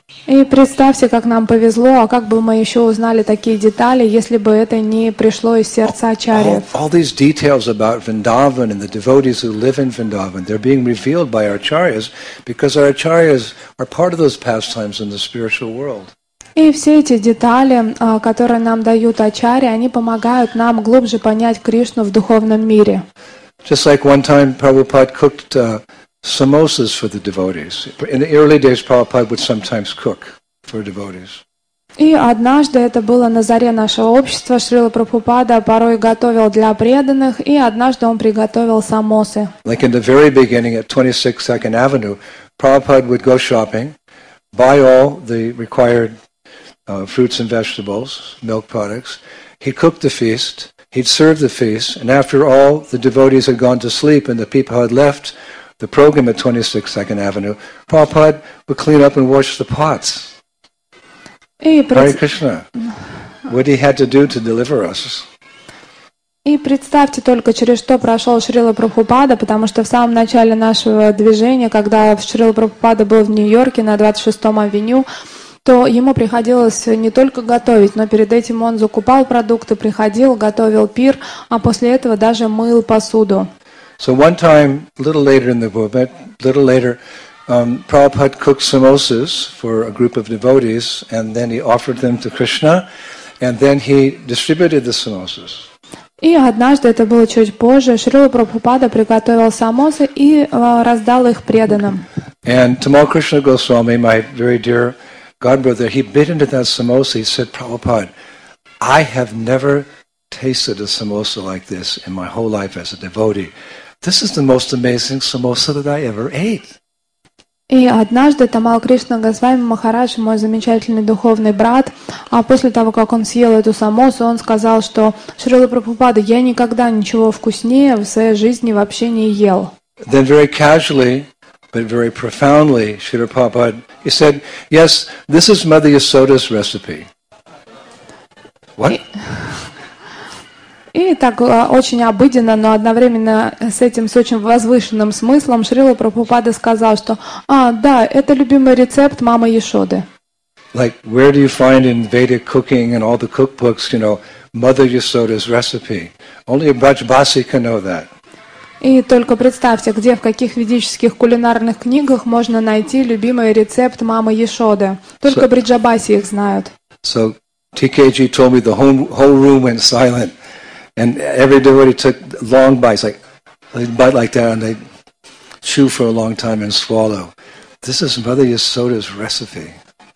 И представьте, как нам повезло, а как бы мы еще узнали такие детали, если бы это не пришло из сердца ачарьев. All, all these details about Vrindavan and the devotees who live in Vrindavan, they're being revealed by our acharyas because our acharyas are part of those pastimes in the spiritual world. И все эти детали, которые нам дают ачарьи, они помогают нам глубже понять Кришну в духовном мире. Just like one time Prabhupada cooked uh, samosas for the devotees. In the early days, Prabhupada would sometimes cook for devotees. И однажды, это было на заре нашего общества, Шрила Прабхупада порой готовил для преданных, и однажды он приготовил самосы. Like in the very beginning at twenty-six Second Avenue, Prabhupada would go shopping, buy all the required uh, fruits and vegetables, milk products. He'd cook the feast, he'd serve the feast, and after all the devotees had gone to sleep and the people had left the program at twenty-six Second Avenue, Prabhupada would clean up and wash the pots. И Hare Krishna. What he had to do to deliver us. И представьте только, через что прошел Шрила Прабхупада, потому что в самом начале нашего движения, когда Шрила Прабхупада был в Нью-Йорке на двадцать шестом авеню, то ему приходилось не только готовить, но перед этим он закупал продукты, приходил, готовил пир, а после этого даже мыл посуду. So one time, a little later in the movement, a little later, um, Prabhupada cooked samosas for a group of devotees, and then he offered them to Krishna, and then he distributed the samosas. И однажды, это было чуть позже, Шрила Прабхупада приготовил самосы и uh, раздал их преданным. And Tamal Krishna Goswami, my very dear godbrother, he bit into that samosa. He said, Prabhupada, I have never tasted a samosa like this in my whole life as a devotee. This is the most amazing samosa that I ever ate. И однажды Тамал Кришна Госвами Махарадж, мой замечательный духовный брат, а после того, как он съел эту самосу, он сказал, что Шрила Прабхупада, я никогда ничего вкуснее в своей жизни вообще не ел. Then very casually, but very profoundly, Srila Prabhupada, he said, yes, this is Mother Yasoda's recipe. What? И так очень обыденно, но одновременно с этим, с очень возвышенным смыслом, Шрила Прабхупада сказал, что «А, да, это любимый рецепт мамы Яшоды». Like, where do you find in Vedic cooking and all the cookbooks, you know, Mother Yasoda's recipe? Only a Brajbasi can know that. И только представьте, где, в каких ведических кулинарных книгах можно найти любимый рецепт мамы Яшоды. Только So, Бриджабаси их знают. So T K G told me the whole, whole room went silent. And every devotee took long bites, like they bite like that, and they chew for a long time and swallow. This is Mother Yasoda's recipe.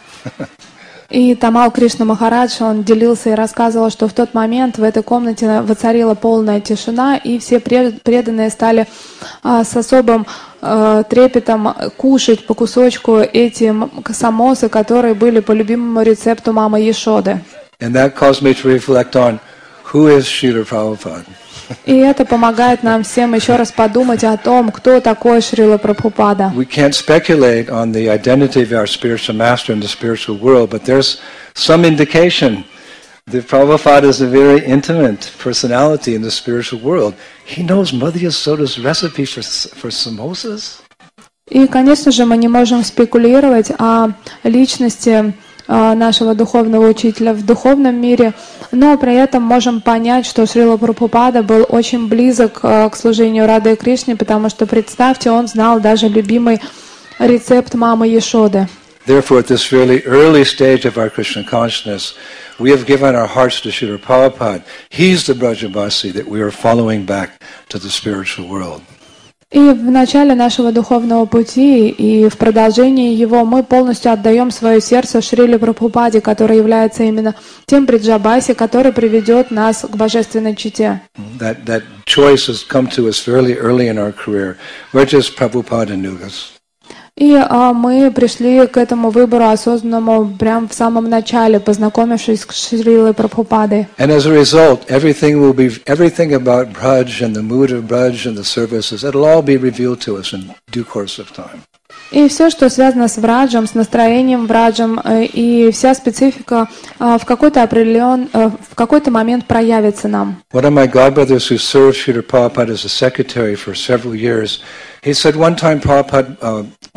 И Тамал Кришна Махарадж, он делился и рассказывал, что в тот момент в этой комнате воцарила полная тишина, и все преданные стали а, с особым а, трепетом кушать по кусочку эти самосы, которые были по любимому рецепту мамы Яшоды. And that caused me to reflect on who is Srila Prabhupada. И это помогает нам всем еще раз подумать о том, кто такой Шрила Прабхупада. We can't speculate on the identity of our spiritual master in the spiritual world, but there's some indication that Prabhupada is a very intimate personality in the spiritual world. He knows Mother Yasoda's recipe for, for samosas. И, конечно же, мы не можем спекулировать о личности нашего духовного учителя в духовном мире, но при этом можем понять, что Шрила Прабхупада был очень близок к служению Рады Кришне, потому что, представьте, он знал даже любимый рецепт мамы Яшоды. Therefore, at this really early stage of our Krishna consciousness, we have given our hearts to Srila Prabhupada. He's the Brajabasi that we are following back to the spiritual world. И в начале нашего духовного пути и в продолжении его мы полностью отдаем свое сердце Шриле Прабхупаде, который является именно тем Бриджабаси, который приведет нас к божественной чите. That, that choice has come to us fairly early in our career. We're just Prabhupada Nugas. И а, мы пришли к этому выбору осознанному прямо в самом начале, познакомившись с Шрилой Прабхупадой. And as a result, everything will be everything about Braj and the mood of Braj and the services, it'll all be revealed to us in due course of time. И все, что связано с Враджем, с настроением Враджем, и вся специфика в какой-то определен, в какой-то момент проявится нам. One of my godbrothers who served Srila Prabhupada as a secretary for several years, he said one time Prabhupada uh,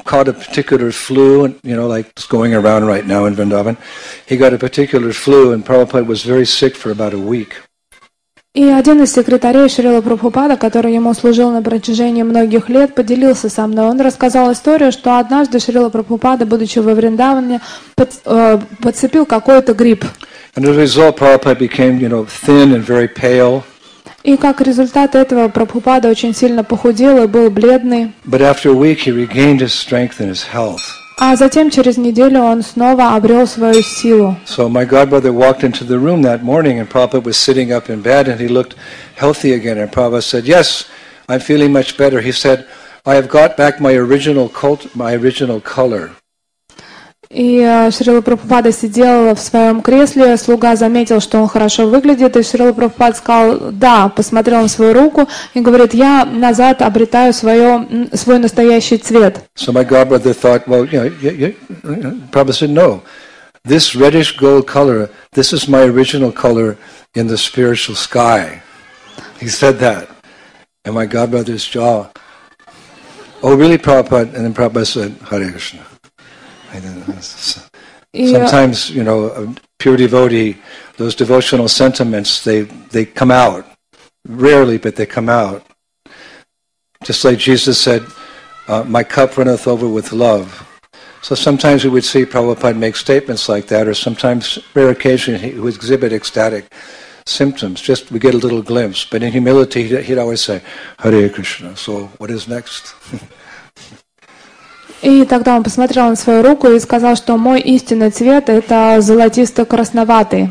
caught a particular flu, and you know, like it's going around right now in Vrindavan. He got a particular flu, and Prabhupada was very sick for about a week. И один из секретарей Шрила Прабхупада, который ему служил на протяжении многих лет, поделился со мной. Он рассказал историю, что однажды Шрила Прабхупада, будучи во Вриндаване, подцепил какой-то грипп. And as a result, Prabhupada became, you know, thin and very pale. И как результат этого Прабхупада очень сильно похудел и был бледный. But after a week, he regained his strength and his health. А затем через неделю он снова обрел свою силу. So my godbrother walked into the room that morning, and Prabhupada was sitting up in bed, and he looked healthy again. And Prabhupada said, "Yes, I'm feeling much better." He said, "I have got back my original cult, my original color." И Шрила Прабхупада сидел в своем кресле, слуга заметил, что он хорошо выглядит, и Шрила Прабхупада сказал, да, посмотрел на свою руку и говорит, я назад обретаю свое, свой настоящий цвет. So my godbrother thought, well, you know, you, you, Prabhupada said, no, this reddish gold color, this is my original color in the spiritual sky. He said that. And my godbrother's jaw, oh, really, Prabhupada? And then Prabhupada said, Hare Krishna. Sometimes, you know, a pure devotee, those devotional sentiments, they, they come out. Rarely, but they come out. Just like Jesus said, uh, my cup runneth over with love. So sometimes we would see Prabhupada make statements like that, or sometimes, rare occasion, he would exhibit ecstatic symptoms. Just we get a little glimpse. But in humility, he'd always say, Hare Krishna. So what is next? И тогда он посмотрел на свою руку и сказал, что мой истинный цвет – это золотисто-красноватый.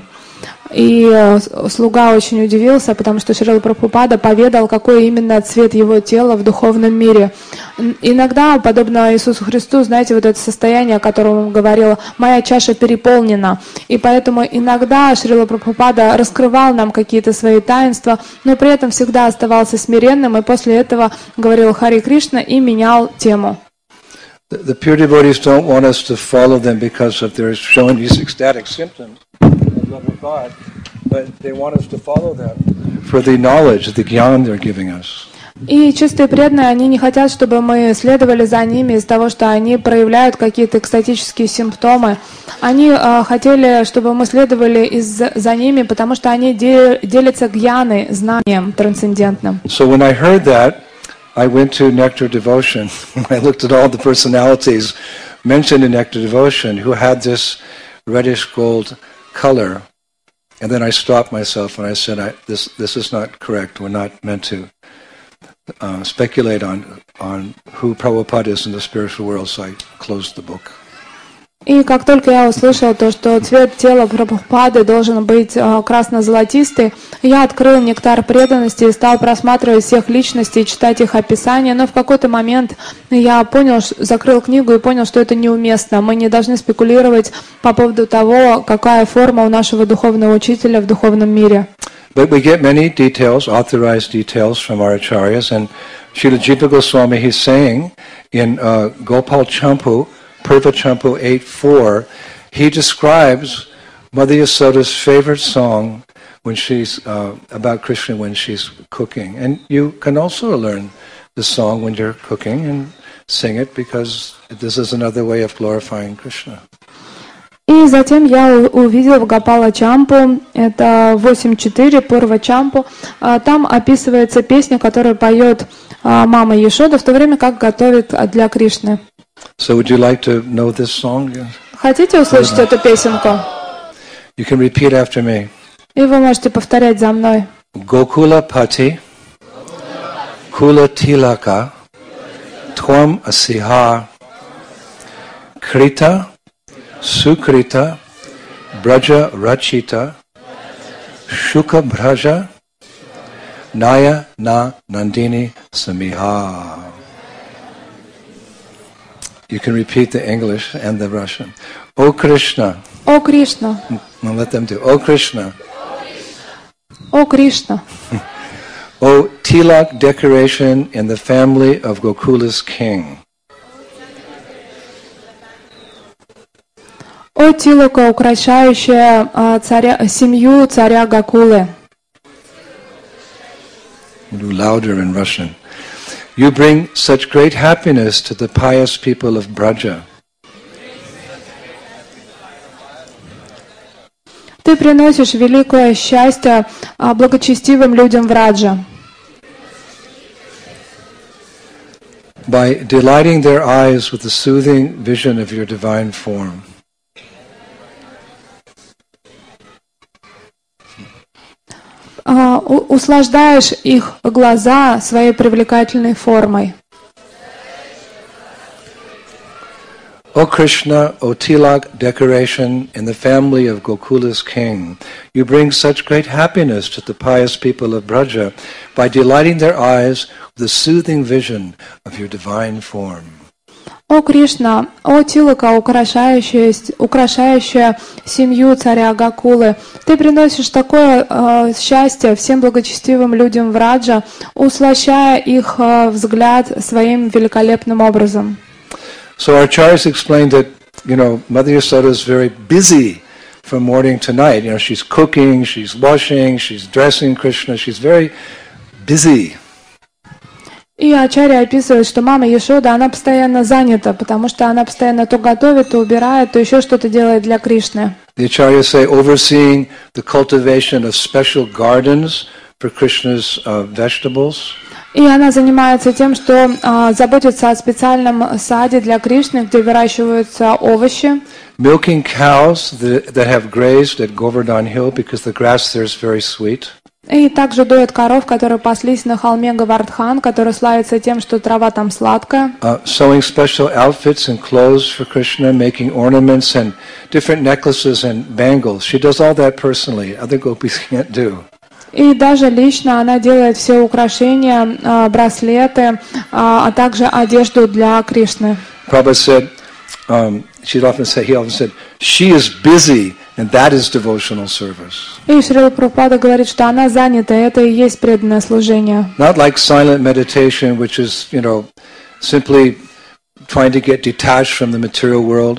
И слуга очень удивился, потому что Шрила Прабхупада поведал, какой именно цвет его тела в духовном мире. Иногда, подобно Иисусу Христу, знаете, вот это состояние, о котором он говорил, «моя чаша переполнена». И поэтому иногда Шрила Прабхупада раскрывал нам какие-то свои таинства, но при этом всегда оставался смиренным, и после этого говорил «Харе Кришна» и менял тему. The pure devotees don't want us to follow them because of their showing these ecstatic symptoms of love of God, but they want us to follow them for the knowledge, the gyan they're giving us. И чистые преданные, они не хотят, чтобы мы следовали за ними из-за того, что они проявляют какие-то экстатические симптомы. Они э, хотели, чтобы мы следовали из- за ними, потому что они де- делятся гьяной, знанием трансцендентным. So when I heard that, I went to Nectar Devotion. I looked at all the personalities mentioned in Nectar Devotion who had this reddish gold color. And then I stopped myself and I said, I, this, this is not correct. We're not meant to uh, speculate on, on who Prabhupada is in the spiritual world. So I closed the book. И как только я услышала то, что цвет тела Прабхупады должен быть э, красно-золотистый, я открыл нектар преданности и стал просматривать всех личностей, читать их описания, но в какой-то момент я понял, закрыл книгу и понял, что это неуместно. Мы не должны спекулировать по поводу того, какая форма у нашего духовного учителя в духовном мире. But we get many details, authorized details from our acharyas, and Srila Jiva Goswami, he's saying in uh, Gopal Champu, Purva Champu eight four, he describes Mother Yasoda's favorite song when she's uh, about Krishna when she's cooking. And you can also learn the song when you're cooking and sing it because this is another way of glorifying Krishna. И затем я увидел в Гопала Чампу, это восемь четыре, Пурва Чампу, там описывается песня, которую поет мама Яшода, в то время как готовит для Кришны. So would you like to know this song? Хотите услышать эту песенку? You can repeat after me. И вы можете повторять за мной. Gokula Pati, Kula Tilaka, Tvam Asiha, Krita, Sukrita, Braja Rachita, Shuka Braja, Naya Na Nandini Samiha. You can repeat the English and the Russian. O Krishna. О Кришна. Now let them do. O Krishna. О Кришна. O tilak decoration in the family of Gokula's king. О Тилака, украшающая царя, семью царя Гокулы. Do louder in Russian. You bring such great happiness to the pious people of Braja. Ты приносишь великое счастье благочестивым людям Враджа. By delighting their eyes with the soothing vision of your divine form. Uh, услаждаешь их глаза своей привлекательной формой. O Krishna, O Tilak decoration in the family of Gokula's king, you bring such great happiness to the pious people of Braja by delighting their eyes with the soothing vision of your divine form. О Кришна, о Тилака, украшающая, украшающая семью царя Гокулы, ты приносишь такое э, счастье всем благочестивым людям Враджа, услощая их э, взгляд своим великолепным образом. So our acharyas explained that, you know, Mother Yasoda is very busy from morning to night. You know, she's cooking, she's washing, she's dressing Krishna, she's very busy. И ачарья описывает, что мама Яшода, она постоянно занята, потому что она постоянно то готовит, то убирает, то еще что-то делает для Кришны. The acharyas say overseeing the cultivation of special gardens for Krishna's uh, vegetables. И она занимается тем, что а, заботится о специальном саде для Кришны, где выращиваются овощи. Milking cows that, that have grazed at Govardhan Hill because the grass there is very sweet. И также доят коров, которые паслись на холме Говардхан, который славится тем, что трава там сладкая. Uh, sewing special outfits and clothes for Krishna, making ornaments and different necklaces and bangles. She does all that personally. Other gopis can't do. И даже лично она делает все украшения, браслеты, а также одежду для Кришны. Prabhupada said, um, she'd often say, he often said, she is busy, and that is devotional service. И Шрила Прабхупада говорит, что она занята, это и есть преданное служение. Not like silent meditation, which is, you know, simply trying to get detached from the material world.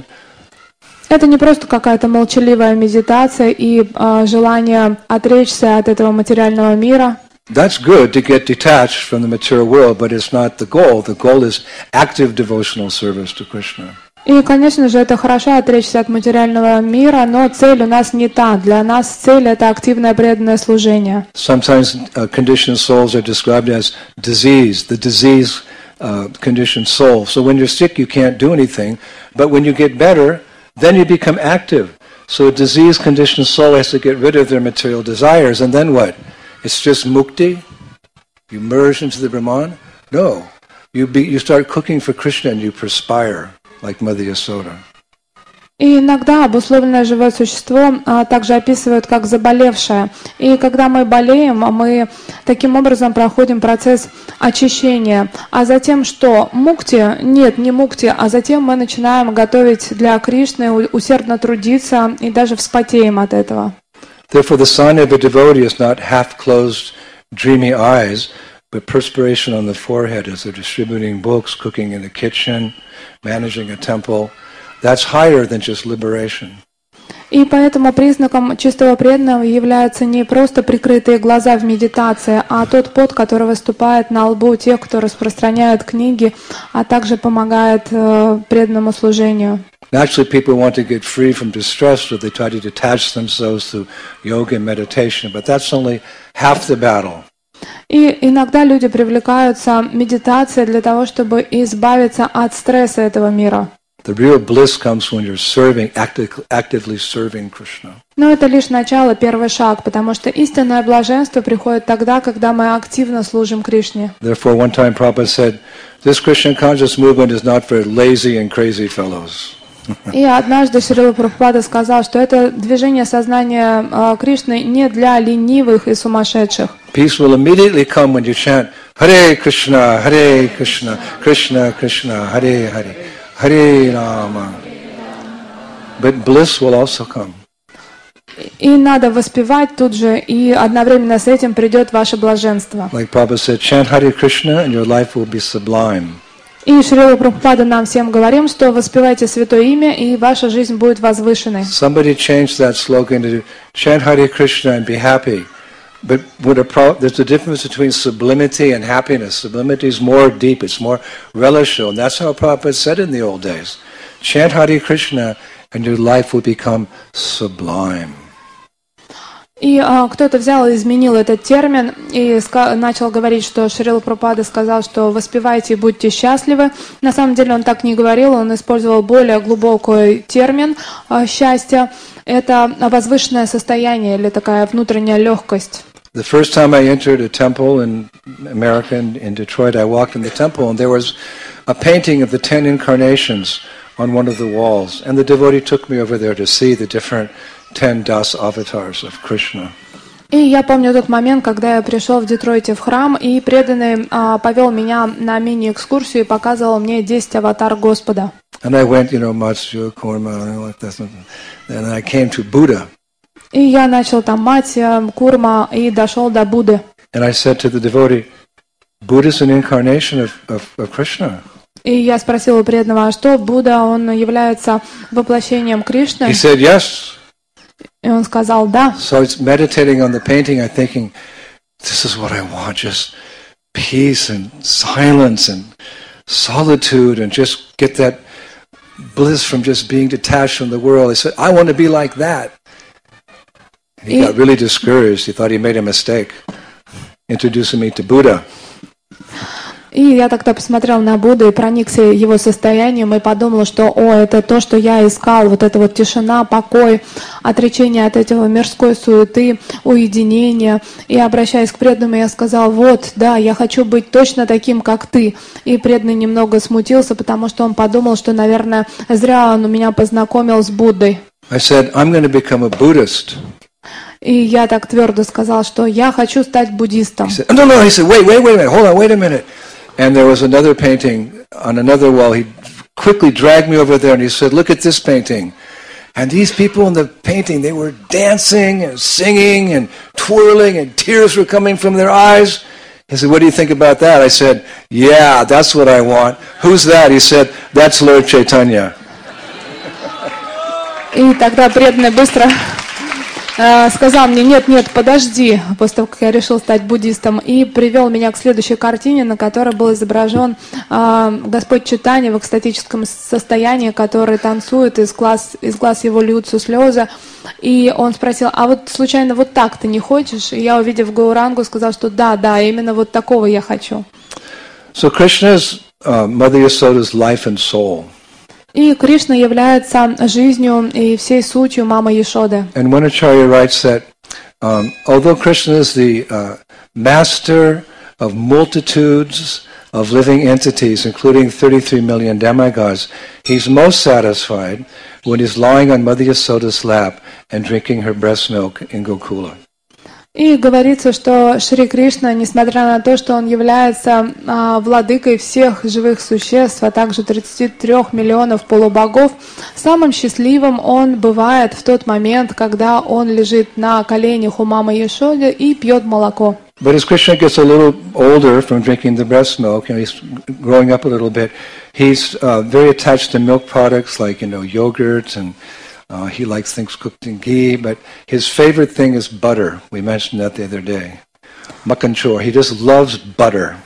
Это не просто какая-то молчаливая медитация и э, желание отречься от этого материального мира. That's good to get detached from the material world, but it's not the goal. The goal is active devotional service to Krishna. И, конечно же, это хорошо отречься от материального мира, но цель у нас не та. Для нас цель — это активное преданное служение. Sometimes uh, conditioned souls are described as disease, the disease uh, conditioned soul. So when you're sick, you can't do anything, but when you get better, then you become active. So a disease-conditioned soul has to get rid of their material desires, and then what? It's just mukti? You merge into the Brahman? No. You be, you start cooking for Krishna and you perspire, like Mother Yasoda. И иногда обусловленное живое существо а, также описывают как заболевшее. И когда мы болеем, мы таким образом проходим процесс очищения. А затем что? Мукти? Нет, не мукти. А затем мы начинаем готовить для Кришны, усердно трудиться и даже вспотеем от этого. Therefore the sign of a devotee is not half-closed, dreamy eyes, but perspiration on the forehead as they're distributing books, cooking in the kitchen, managing a temple. That's higher than just liberation. И поэтому признаком чистого преданного являются не просто прикрытые глаза в медитации, а тот пот, который выступает на лбу тех, кто распространяет книги, а также помогает э, преданному служению. Naturally, people want to get free from distress, so they try to detach themselves through yoga and meditation, but that's only half the battle. И иногда люди привлекаются медитацией для того, чтобы избавиться от стресса этого мира. The real bliss comes when you're serving, active, actively serving Krishna. Но это лишь начало, первый шаг, потому что истинное блаженство приходит тогда, когда мы активно служим Кришне. Therefore, one time Prabhupada said, this Krishna conscious movement is not for lazy and crazy fellows. И однажды Шрила Прабхупада сказал, что это движение сознания э, Кришны не для ленивых и сумасшедших. Peace will immediately come when you chant Hare Krishna, Hare Krishna, Krishna Krishna, Hare Hare, Hare Rama. But bliss will also come. И надо воспевать тут же, и одновременно с этим придет ваше блаженство. Like Prabhupada said, chant Hare Krishna and your life will be sublime. И Шрила Прабхупада нам всем говорим, что воспевайте святое имя, и ваша жизнь будет возвышенной. Somebody changed that slogan to chant Hare Krishna and be happy. But what a pro- there's a difference between sublimity and happiness. Sublimity is more deep, it's more relishful, and that's how Prabhupada said in the old days. Chant Hare Krishna and your life will become sublime. И а, кто-то взял и изменил этот термин и ска- начал говорить, что Шрила Прабхупада сказал, что воспевайте и будьте счастливы. На самом деле он так не говорил, он использовал более глубокий термин а, счастья. Это возвышенное состояние или такая внутренняя легкость. The first time I entered a temple in America, in, in Detroit, I walked in the temple and there was a painting of the ten incarnations on one of the walls. And the devotee took me over there to see the different ten Das avatars of Krishna. И я помню тот момент, когда я пришел в Детройте в храм, и преданный а, повел меня на мини-экскурсию и показывал мне десять аватар Господа. And I went, you know, Matsya, Kurma, like that. And I came to Buddha. И я начал там Матья, Курма, и дошел до Будды. And I said to the devotee, Buddha is an incarnation of, of, of Krishna. И я спросил у преданного, а что Будда, он является воплощением Кришны? He said, yes. И он сказал, да. So it's meditating on the painting, I'm thinking, this is what I want, just peace and silence and solitude and just get that bliss from just being detached from the world. He said, I want to be like that. And he got really discouraged. He thought he made a mistake introducing me to Buddha. И я тогда посмотрел на Будду и проникся его состоянием и подумал, что о, это то, что я искал, вот эта вот тишина, покой, отречение от этого мирской суеты, уединение. И обращаясь к преданному, я сказал, вот, да, я хочу быть точно таким, как ты. И преданный немного смутился, потому что он подумал, что, наверное, зря он меня познакомил с Буддой. I said, I'm going to become a Buddhist. И я так твердо сказал, что я хочу стать буддистом. He said, no, no, he said, wait, wait, wait a minute, hold on, wait a minute. And there was another painting on another wall. He quickly dragged me over there and he said, look at this painting. And these people in the painting, they were dancing and singing and twirling and tears were coming from their eyes. He said, what do you think about that? I said, yeah, that's what I want. Who's that? He said, that's Lord Chaitanya. И тогда преданный быстро э, сказал мне, нет, нет, подожди, после того, как я решил стать буддистом, и привел меня к следующей картине, на которой был изображен э, Господь Чайтанья в экстатическом состоянии, который танцует, из глаз, из глаз его льются слезы. И он спросил, а вот случайно вот так ты не хочешь? И я, увидев Гаурангу, сказал, что да, да, именно вот такого я хочу. So Krishna is uh, Mother Yasoda's life and soul. И Кришна является жизнью и всей сутью Мамы Яшоды. And one Acharya writes that um, although Krishna is the uh, master of multitudes of living entities, including thirty-three million demigods, he's most satisfied when he's lying on Mother Yasoda's lap and drinking her breast milk in Gokula. И говорится, что Шри Кришна, несмотря на то, что он является а, владыкой всех живых существ, а также тридцати трёх миллионов полубогов, самым счастливым он бывает в тот момент, когда он лежит на коленях у мамы Яшоды и пьет молоко. But as Krishna gets a little older from drinking the breast milk, you know, he's growing up a little bit, he's uh, very attached to milk products like, you know, yogurt and Uh, he likes things cooked in ghee, but his favorite thing is butter. We mentioned that the other day. Makanchor. He just loves butter.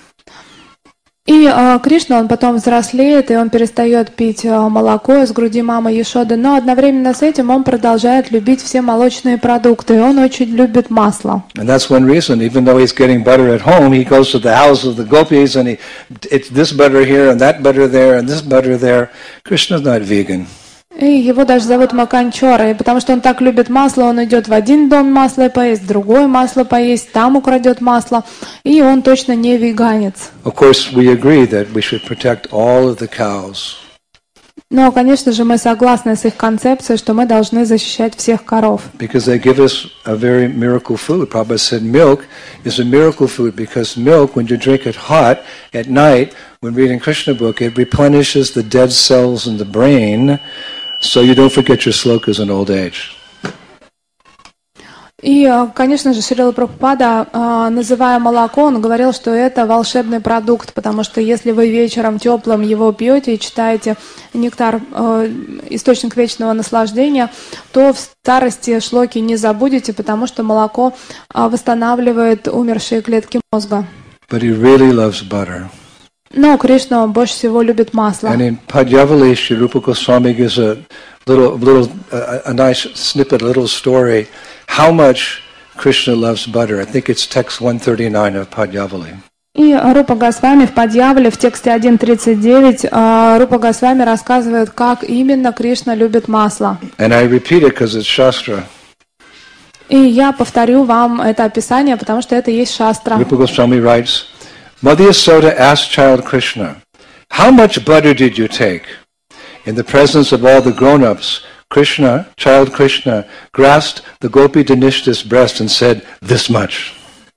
И э, Кришна, он потом взрослеет, и он перестает пить э, молоко из груди мамы Яшоды, но одновременно с этим он продолжает любить все молочные продукты, и он очень любит масло. And that's one reason, even though he's getting butter at home, he goes to the house of the gopis, and he, it's this butter here, and that butter there, and this butter there. Krishna's not vegan. И его даже зовут Маканчора, и потому что он так любит масло, он идет в один дом масло поесть, в другое масло поесть, там украдет масло, и он точно не веганец. Of course, we agree that we should protect all of the cows. Но, конечно же, мы согласны с их концепцией, что мы должны защищать всех коров. Because they give us a very miracle food. Prabhupada said milk is a miracle food because milk, when you drink it hot at night, when reading Krishna book, it replenishes the dead cells in the brain, so you don't forget your slokas in old age. И, конечно же, Шрила Прабхупада, называя молоко, он говорил, что это волшебный продукт, потому что если вы вечером теплым его пьете и читаете нектар, источник вечного наслаждения, то в старости шлоки не забудете, потому что молоко восстанавливает умершие клетки мозга. But he really loves butter. Но Кришна больше всего любит масло. And in Padjavali, Sri Rupa Goswami gives a little, little, a, a nice snippet, a little story. How much Krishna loves butter. I think it's text one thirty-nine of Padjavali. И Рупа Госвами в Падьявале в тексте один тридцать девять Рупа Госвами рассказывает, как именно Кришна любит масло. And I repeat it because it's Shastra. И я повторю вам это описание, потому что это есть шастра. Rupa Goswami writes, Mother Yasoda asked child Krishna, how much butter did you take? In the presence of all the grown-ups, Krishna, child Krishna, grasped the Gopi Dhanishta's breast and said, this much.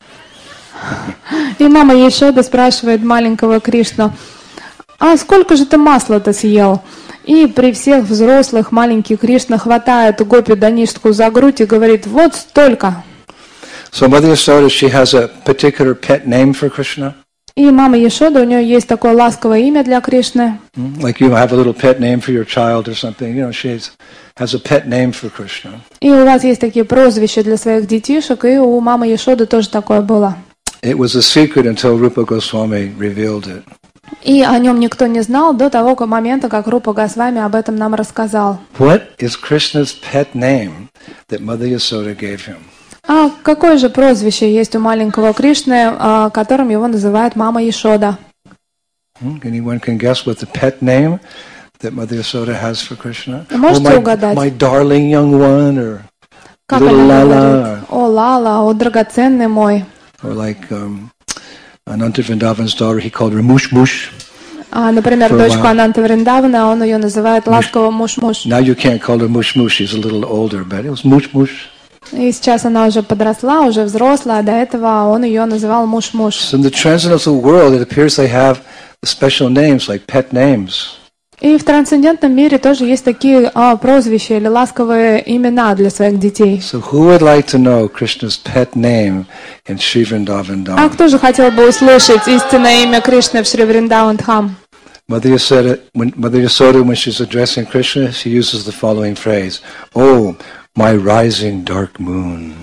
И мама Яшода спрашивает маленького Кришну, а сколько же ты масла-то съел? И при всех взрослых маленький Кришна хватает Гопи Даништку за грудь и говорит, вот столько. So Mother Yasoda, she has a particular pet name for Krishna. И мама Яшода, у нее есть такое ласковое имя для Кришны. Like you have a little pet name for your child or something, you know, she has a pet name for Krishna. И у вас есть такие прозвища для своих детишек, и у мамы Яшоды тоже такое было. It was a secret until Rupa Goswami revealed it. И о нем никто не знал до того момента, как Рупа Госвами об этом нам рассказал. What is Krishna's pet name that Mother Yasoda gave him? А какое же прозвище есть у маленького Кришны, которым его называет мама Яшода? Anyone can guess what the pet name that Mother Yasoda has for Krishna? Можете oh, my, угадать? My darling young one, or Как little она Lala, говорит? О, Лала, о, драгоценный мой. or like um, Ananta Vrindavan's daughter, he called her Mush Mush. А, например, дочку Ананта Вриндавана, он ее называет ласково Муш-Муш. Now you can't call her Mush Mush, she's a little older, but it was Mush Mush. И сейчас она уже подросла, уже взрослая, а до этого он ее называл Муш-Муш. So in the transcendental world, it appears they have special names, like pet names. И в трансцендентном мире тоже есть такие а, прозвища или ласковые имена для своих детей. So who would like to know Krishna's pet name in Sri Vrindavan А Dham? кто же хотел бы услышать истинное имя Кришны в Шри Вриндаван Дхам? Mother Yasoda, when, Mother Yasoda, when she's addressing Krishna, she uses the following phrase, "Oh, my rising dark moon."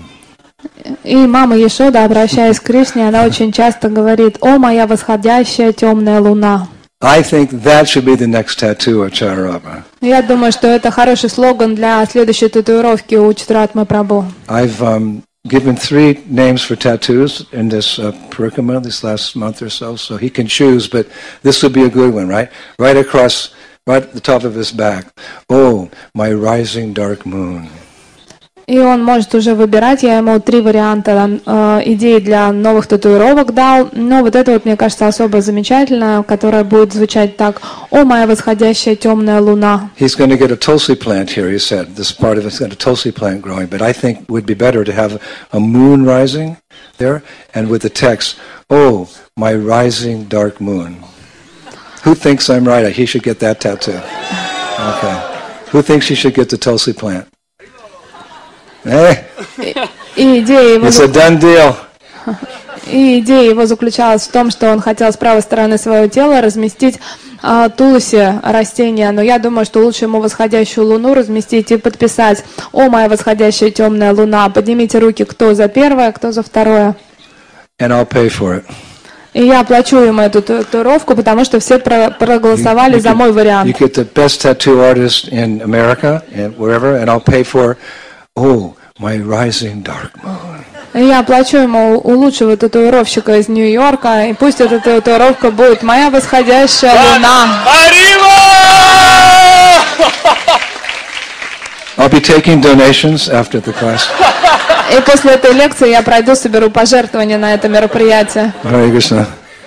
И мама Яшода, обращаясь к Кришне, она очень часто говорит: «О, моя восходящая темная луна». I think that should be the next tattoo of Chaturama. Я думаю, что это хороший слоган для следующей татуировки у Чатуратмы Прабху. I've um, given three names for tattoos in this uh, parikrama this last month or so, so he can choose, but this would be a good one, right? Right across, right at the top of his back. Oh, my rising dark moon. И он может уже выбирать. Я ему три варианта э, идей для новых татуировок дал. Но вот это вот, мне кажется, особо замечательное, которое будет звучать так: «О, моя восходящая темная луна». He's going to get a tulsi plant here, he said. This part of it's got a tulsi plant growing, but I think it would be better to have a moon rising there, and with the text, "Oh, my rising dark moon." Who thinks I'm right? He should get that tattoo. Okay. Who thinks he should get the tulsi plant? Eh? И идея его, It's a done deal. и идея его заключалась в том, что он хотел с правой стороны своего тела разместить а, тулуси растения, но я думаю, что лучше ему восходящую луну разместить и подписать: «О, моя восходящая темная луна». Поднимите руки, кто за первое, кто за второе. And I'll pay for it. И я оплачу ему эту татуировку, потому что все про- проголосовали You за get- мой вариант. You get the best tattoo artist in America and wherever, and I'll pay for, oh, my rising dark moon. И я оплачу ему у лучшего татуировщика из Нью-Йорка, и пусть эта татуировка будет «Моя восходящая луна». I'll be taking donations after the class. И после этой лекции я пройду, соберу пожертвования на это мероприятие. Hare Krishna.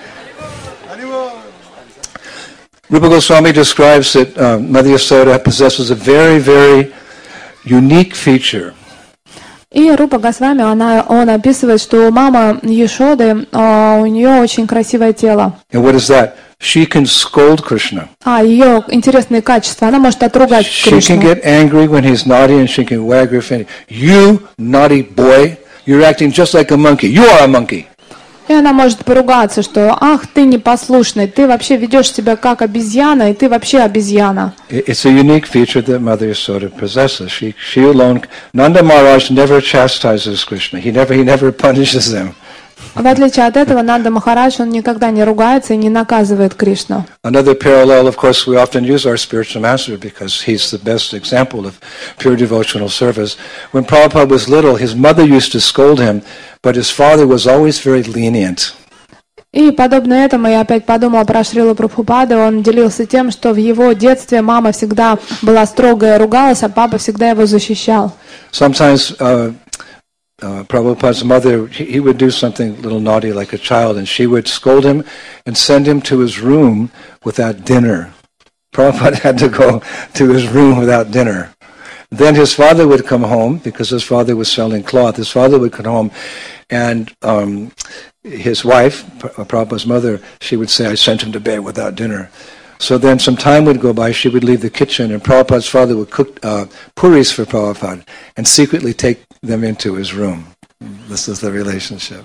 Rupa Goswami describes that uh, Mother Yasoda possesses a very, very unique feature. И Рупа Госвами, она, он описывает, что у мамы Яшоды, а, у нее очень красивое тело. And what is that? She can scold Krishna. А ее интересные качества, она может отругать She can Кришну. get angry when he's naughty and she can wag her finger. You naughty boy, you're acting just like a monkey. You are a monkey. И она может поругаться, что ах, ты непослушный, ты вообще ведешь себя как обезьяна, и ты вообще обезьяна. It's a unique feature that Mother Yasoda possesses. She, she alone, Nanda Maharaj never chastises Krishna. He never, he never punishes them. В отличие от этого, Нанда Махарадж, он никогда не ругается и не наказывает Кришну. Another parallel, of course, we often use our spiritual master because he's the best example of pure devotional service. When Prabhupada was little, his mother used to scold him, but his father was always very lenient. И подобно этому я опять подумала про Шрилу Прабхупаду. Он делился тем, что в его детстве мама всегда была строгая, ругалась, а папа всегда его защищал. Sometimes uh, uh, Prabhupada's mother, he, he would do something a little naughty like a child, and she would scold him and send him to his room without dinner. Prabhupada had to go to his room without dinner. Then his father would come home, because his father was selling cloth. His father would come home, and um, his wife, Prabhupada's mother, she would say, I sent him to bed without dinner. So then some time would go by, she would leave the kitchen, and Prabhupada's father would cook uh, puris for Prabhupada and secretly take them into his room. This is the relationship.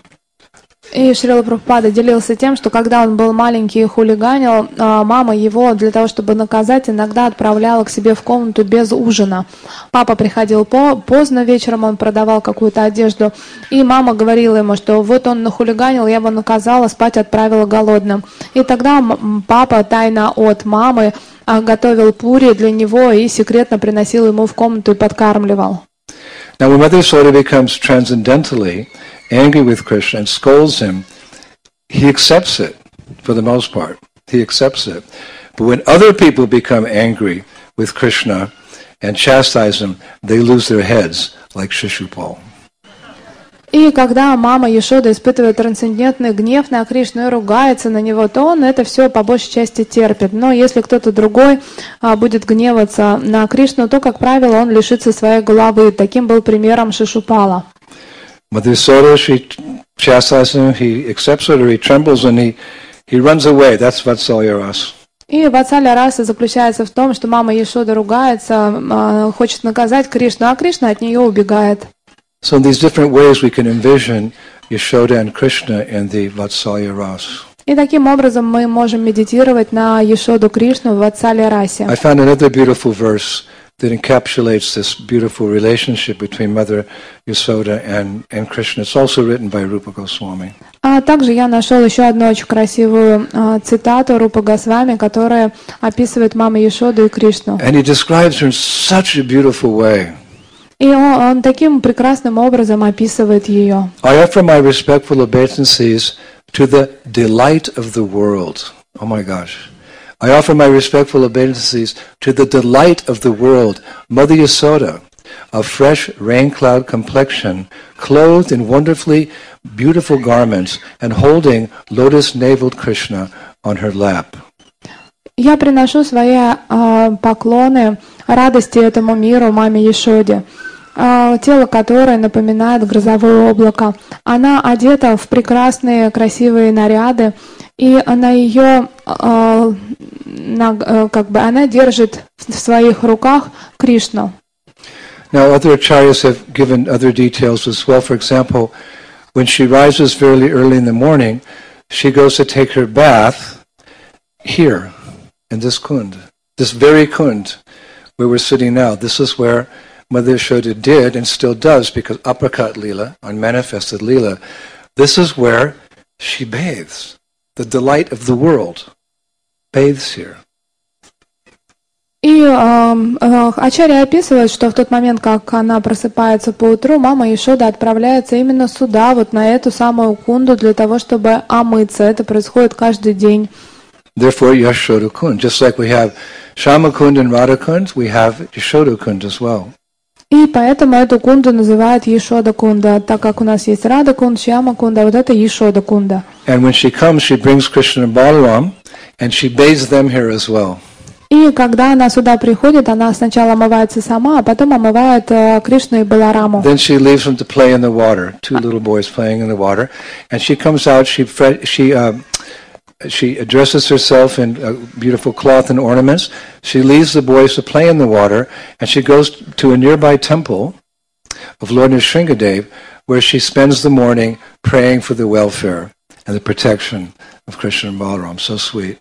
И Шрила Прабхупада делился тем, что когда он был маленький и хулиганил, мама его для того, чтобы наказать, иногда отправляла к себе в комнату без ужина. Папа приходил по, поздно вечером, он продавал какую-то одежду, и мама говорила ему, что вот он нахулиганил, я его наказала, спать отправила голодным. И тогда папа тайно от мамы готовил пури для него и секретно приносил ему в комнату и подкармливал. Now when Mother Yasoda becomes transcendentally angry with Krishna and scolds him, he accepts it for the most part. He accepts it. But when other people become angry with Krishna and chastise him, they lose their heads, like Shishupal. И когда мама Яшода испытывает трансцендентный гнев на Кришну и ругается на него, то он это все по большей части терпит. Но если кто-то другой а, будет гневаться на Кришну, то, как правило, он лишится своей головы. Таким был примером Шишупала. Mother Yasoda, she chastises him, he accepts it, or he trembles and he, he runs away. That's Vatsalya Rasa. И Ватсалья Раса заключается в том, что мама Яшода ругается, а, хочет наказать Кришну, а Кришна от нее убегает. So in these different ways we can envision Yashoda and Krishna in the Vatsalya Rasa. И таким образом мы можем медитировать на Яшоду Кришну в Ватсалья Расе. I found another beautiful verse that encapsulates this beautiful relationship between Mother Yasoda and, and Krishna. It's also written by Rupa Goswami. А также я нашел еще одну очень красивую а, цитату Рупы Госвами, которая описывает маму Яшоду и Кришну. And he describes her in such a beautiful way. И он, он таким прекрасным образом описывает ее. I offer my respectful obeisances to the delight of the world. Oh my gosh. I offer my respectful obeisances to the delight of the world, Mother Yasoda, of fresh rain cloud complexion, clothed in wonderfully beautiful garments and holding lotus-naveled Krishna on her lap. Я приношу свои а, поклоны радости этому миру, маме Яшоде, а, тело которой напоминает грозовое облако. Она одета в прекрасные красивые наряды, и на ее, а, на, как бы, она держит в своих руках Кришну. Now other acharyas have given other details as well. For example, when she rises very early in the morning, she goes to take her bath here. In this kund, this very kund where we're sitting now, this is where Mother Yasoda did and still does, because Aprakat Leela, unmanifested Leela, this is where she bathes. The delight of the world bathes here. И э, э, Ачарья описывает, что в тот момент, как она просыпается по утру, мама Яшода отправляется именно сюда, вот на эту самую кунду, для того, чтобы омыться. Это происходит каждый день. Therefore, Yashoda Kund. Just like we have Shama Kund and Radha Kund, we have Yashoda Kund as well. И поэтому эту кунду называют Яшода Кунда, так как у нас есть Рада Кунд, Шьяма Кунда, вот это Яшода Кунда. And when she comes, she brings Krishna and Balaram, and she bathes them here as well. И когда она сюда приходит, она сначала омывается сама, а потом омывает uh, Кришну и Балараму. Then she leaves them to play in the water. Two little boys playing in the water, and she comes out. She she uh, she dresses herself in uh, beautiful cloth and ornaments. She leaves the boys to play in the water, and she goes to a nearby temple of Lord Nrsingadev, where she spends the morning praying for the welfare and the protection of Krishna and Balaram. So sweet.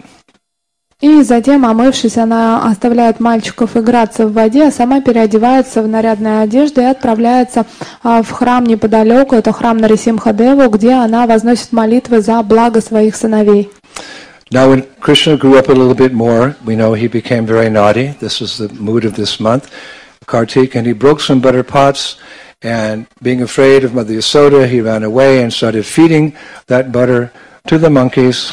И затем, омывшись, она оставляет мальчиков играться в воде, а сама переодевается в нарядные одежды и отправляется а, в храм неподалеку, это храм Нарисимхадеву, где она возносит молитвы за благо своих сыновей. Now when Krishna grew up a little bit more, we know he became very naughty. This is the mood of this month, Kartik, and he broke some butter pots, and being afraid of Mother Yasoda, he ran away and started feeding that butter to the monkeys.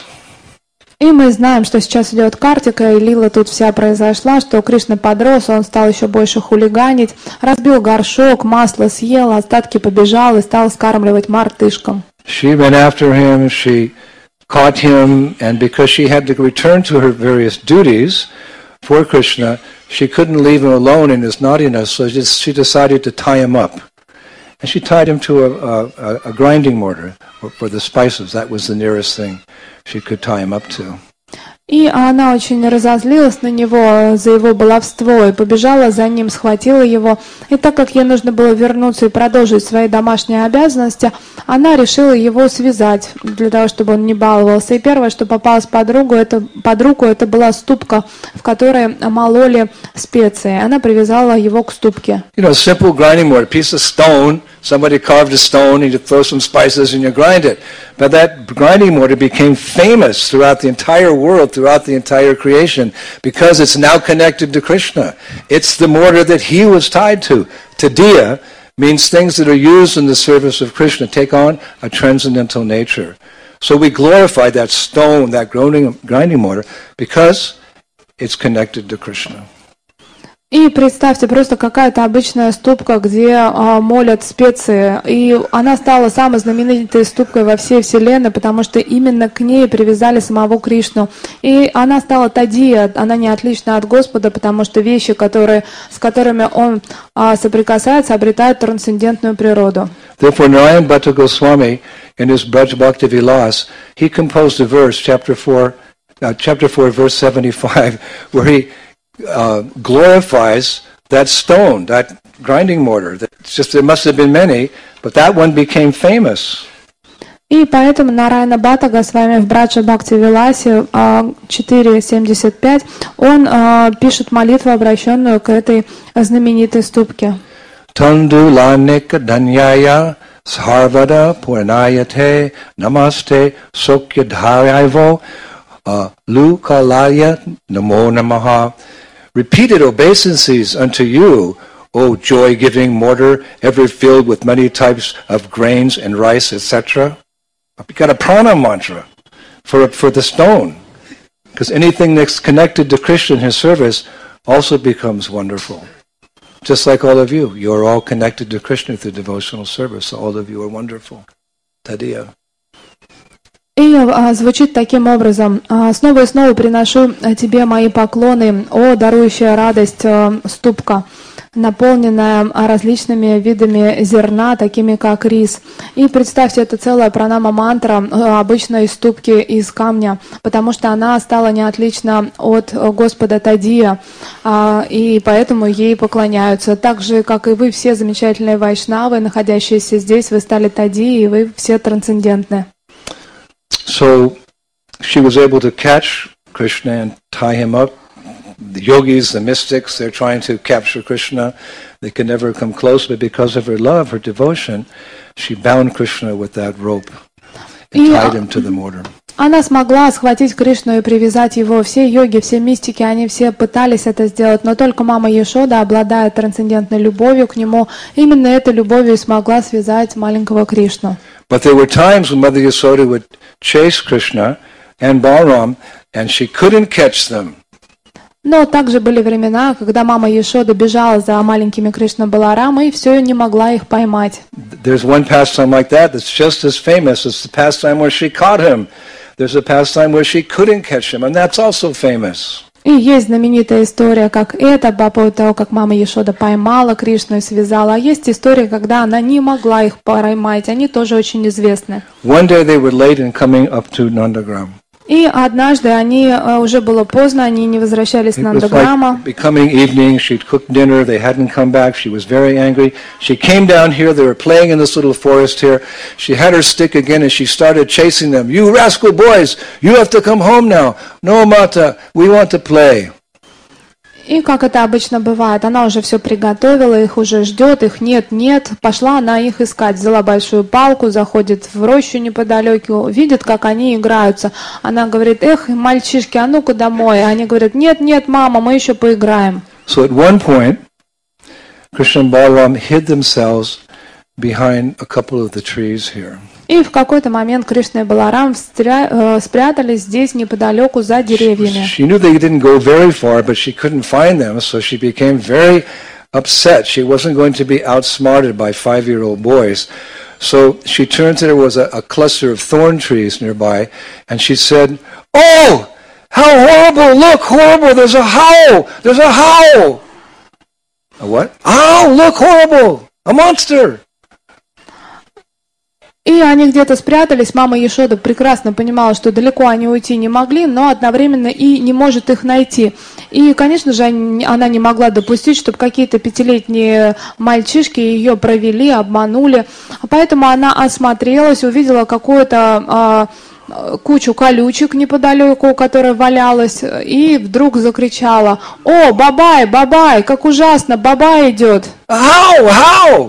И мы знаем, что сейчас идет Картика, и Лила тут вся произошла, что Кришна подрос, он стал еще больше хулиганить, разбил горшок, масло съел, остатки побежал и стал скармливать мартышкам. She ran after him, she caught him, and because she had to return to her various duties for Krishna, she couldn't leave him alone in his naughtiness, so she decided to tie him up. And she tied him to a, a, a grinding mortar for the spices. That was the nearest thing she could tie him up to. И она очень разозлилась на него за его баловство и побежала за ним, схватила его. И так как ей нужно было вернуться и продолжить свои домашние обязанности, она решила его связать для того, чтобы он не баловался. И первое, что попалось под руку, это, под руку, это была ступка, в которой мололи специи. Она привязала его к ступке. You know, simple grinding mortar, piece of stone. Somebody carved a stone, and you throw some spices and you grind it. But that grinding mortar became famous throughout the entire world, throughout the entire creation, because it's now connected to Krishna. It's the mortar that he was tied to. Tadiya means things that are used in the service of Krishna take on a transcendental nature. So we glorify that stone, that grinding, grinding mortar, because it's connected to Krishna. И представьте, просто какая-то обычная ступка, где а, молят специи, и она стала самой знаменитой ступкой во всей вселенной, потому что именно к ней привязали самого Кришну. И она стала тадия, она не отлична от Господа, потому что вещи, которые, с которыми он а, соприкасается, обретают трансцендентную природу. Therefore, Narayan Bhatta Goswami, in his Braj Bhakti Vilas, he composed a verse, chapter four, uh, chapter four, verse seventy-five, where he Uh, glorifies that stone, that grinding mortar. It's just there must have been many, but that one became famous. И поэтому Нарайана Бхатта Госвами в Браджа Бхакти Виласе четыре семьдесят пять он а, пишет молитву, обращенную к этой знаменитой ступке. Танду ланека даньяя схарвада пурнаяте намасте сокья дхарайво лукалая намо намаха. Repeated obeisances unto you, O joy-giving mortar, ever filled with many types of grains and rice, et cetera. We got a prana mantra for for the stone, because anything that's connected to Krishna and his service also becomes wonderful. Just like all of you, you are all connected to Krishna through devotional service. So all of you are wonderful. Tadiya. И а, звучит таким образом: а, «Снова и снова приношу тебе мои поклоны, о дарующая радость а, ступка, наполненная различными видами зерна, такими как рис». И представьте, это целая пранама-мантра, а, обычной ступки из камня, потому что она стала не отлична от Господа Тадия, а, и поэтому ей поклоняются. Так же, как и вы все замечательные вайшнавы, находящиеся здесь, вы стали Тадией, и вы все трансцендентны. So she was able to catch Krishna and tie him up. The yogis, the mystics, they're trying to capture Krishna. They can never come close, but because of her love, her devotion, she bound Krishna with that rope and tied him to the mortar. Она смогла схватить Кришну и привязать его. Все йоги, все мистики, они все пытались это сделать, но только мама Яшода, обладая трансцендентной любовью к нему, именно этой любовью смогла связать маленького Кришну. But there were times when Mother Yasoda would chase Krishna and Balaram, and she couldn't catch them. Но также были времена, когда мама Яшода бежала за маленькими Кришна Баларам и все не могла их поймать. There's one pastime like that that's just as famous. It's the pastime where she caught him. There's a pastime where she couldn't catch him, and that's also famous. И есть знаменитая история, как эта, по поводу того, как мама Яшода поймала Кришну и связала. А есть история, когда она не могла их поймать. Они тоже очень известны. One day they were late in coming up to Nandagram. И однажды они, уже было поздно, они не возвращались на Нандаграма. Like becoming evening, she'd cooked dinner, they hadn't come back, she was very angry. She came down here, they were playing in this little forest here. She had her stick again and she started chasing them. You rascal boys, you have to come home now. No, Mata, we want to play. И как это обычно бывает, она уже все приготовила, их уже ждет, их нет-нет. Пошла она их искать, взяла большую палку, заходит в рощу неподалеку, видит, как они играются. Она говорит: эх, мальчишки, а ну-ка домой. Они говорят: нет-нет, мама, мы еще поиграем. So at one point, Krishna and Balaram hid themselves behind a couple of the trees here. И в какой-то момент Кришна и Баларам спрятались здесь неподалеку за деревьями. She knew they didn't go very far, but she couldn't find them, so she became very upset. She wasn't going to be outsmarted by five-year-old boys. So she turned to there was a, a cluster of thorn trees nearby, and she said, "Oh, how horrible! Look, horrible! There's a howl! There's a howl!" A what? Oh, look, horrible! A monster! И они где-то спрятались. Мама Яшода прекрасно понимала, что далеко они уйти не могли, но одновременно и не может их найти. И, конечно же, она не могла допустить, чтобы какие-то пятилетние мальчишки ее провели, обманули. Поэтому она осмотрелась, увидела какую-то а, кучу колючек неподалеку, которая валялась, и вдруг закричала: «О, Бабай, Бабай, как ужасно, Бабай идет!» How? How?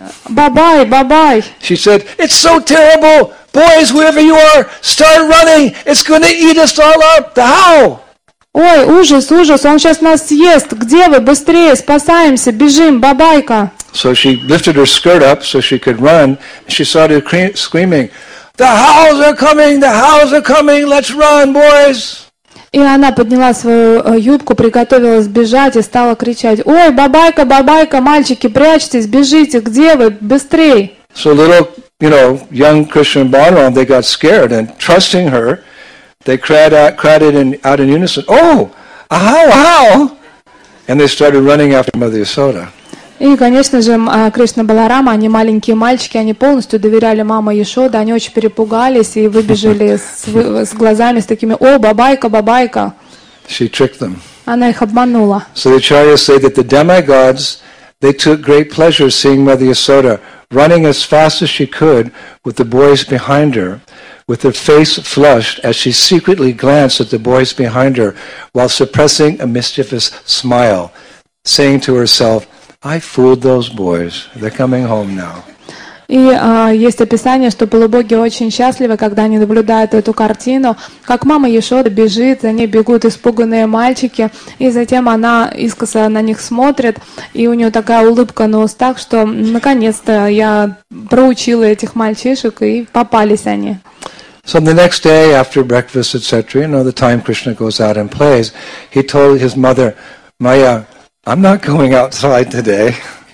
Бабай, Бабай. She said, "It's so terrible. Boys, wherever you are, start running. It's going to eat us all up. The how?" Ой, ужас, ужас, он сейчас нас съест. Где вы? Быстрее, спасаемся, бежим, Бабайка. So she lifted her skirt up so she could run. And she started cre- screaming, "The howls are coming, the howls are coming. Let's run, boys." И она подняла свою юбку, приготовилась бежать и стала кричать: «Ой, Бабайка, Бабайка, мальчики, прячьтесь, бежите, где вы, быстрей!» So little, you know, young Krishna and Balaram, they got scared, and trusting her, they cried out, cried it in, out in unison, "Oh, a how, how!" And they started running after Mother Yasoda. И, конечно же, Кришна Баларама, они маленькие мальчики, они полностью доверяли маме Яшода, они очень перепугались и выбежали с, с глазами с такими: «О, Бабайка, Бабайка!» She tricked them. Она их обманула. So the acharyas say that the demigods, they took great pleasure seeing Mother Yasoda running as fast as she could with the boys behind her, with her face flushed as she secretly glanced at the boys behind her while suppressing a mischievous smile, saying to herself, "I fooled those boys. They're coming home now." И э, есть описание, что полубоги очень счастливы, когда они наблюдают эту картину, как мама Яшода бежит, за ней бегут испуганные мальчики, и затем она искоса на них смотрит, и у нее такая улыбка на устах, что наконец-то я проучила этих мальчишек, и попались они. So the next day after breakfast, et cetera, you know, the time Krishna goes out and plays, he told his mother, "Maya, I'm not going outside today."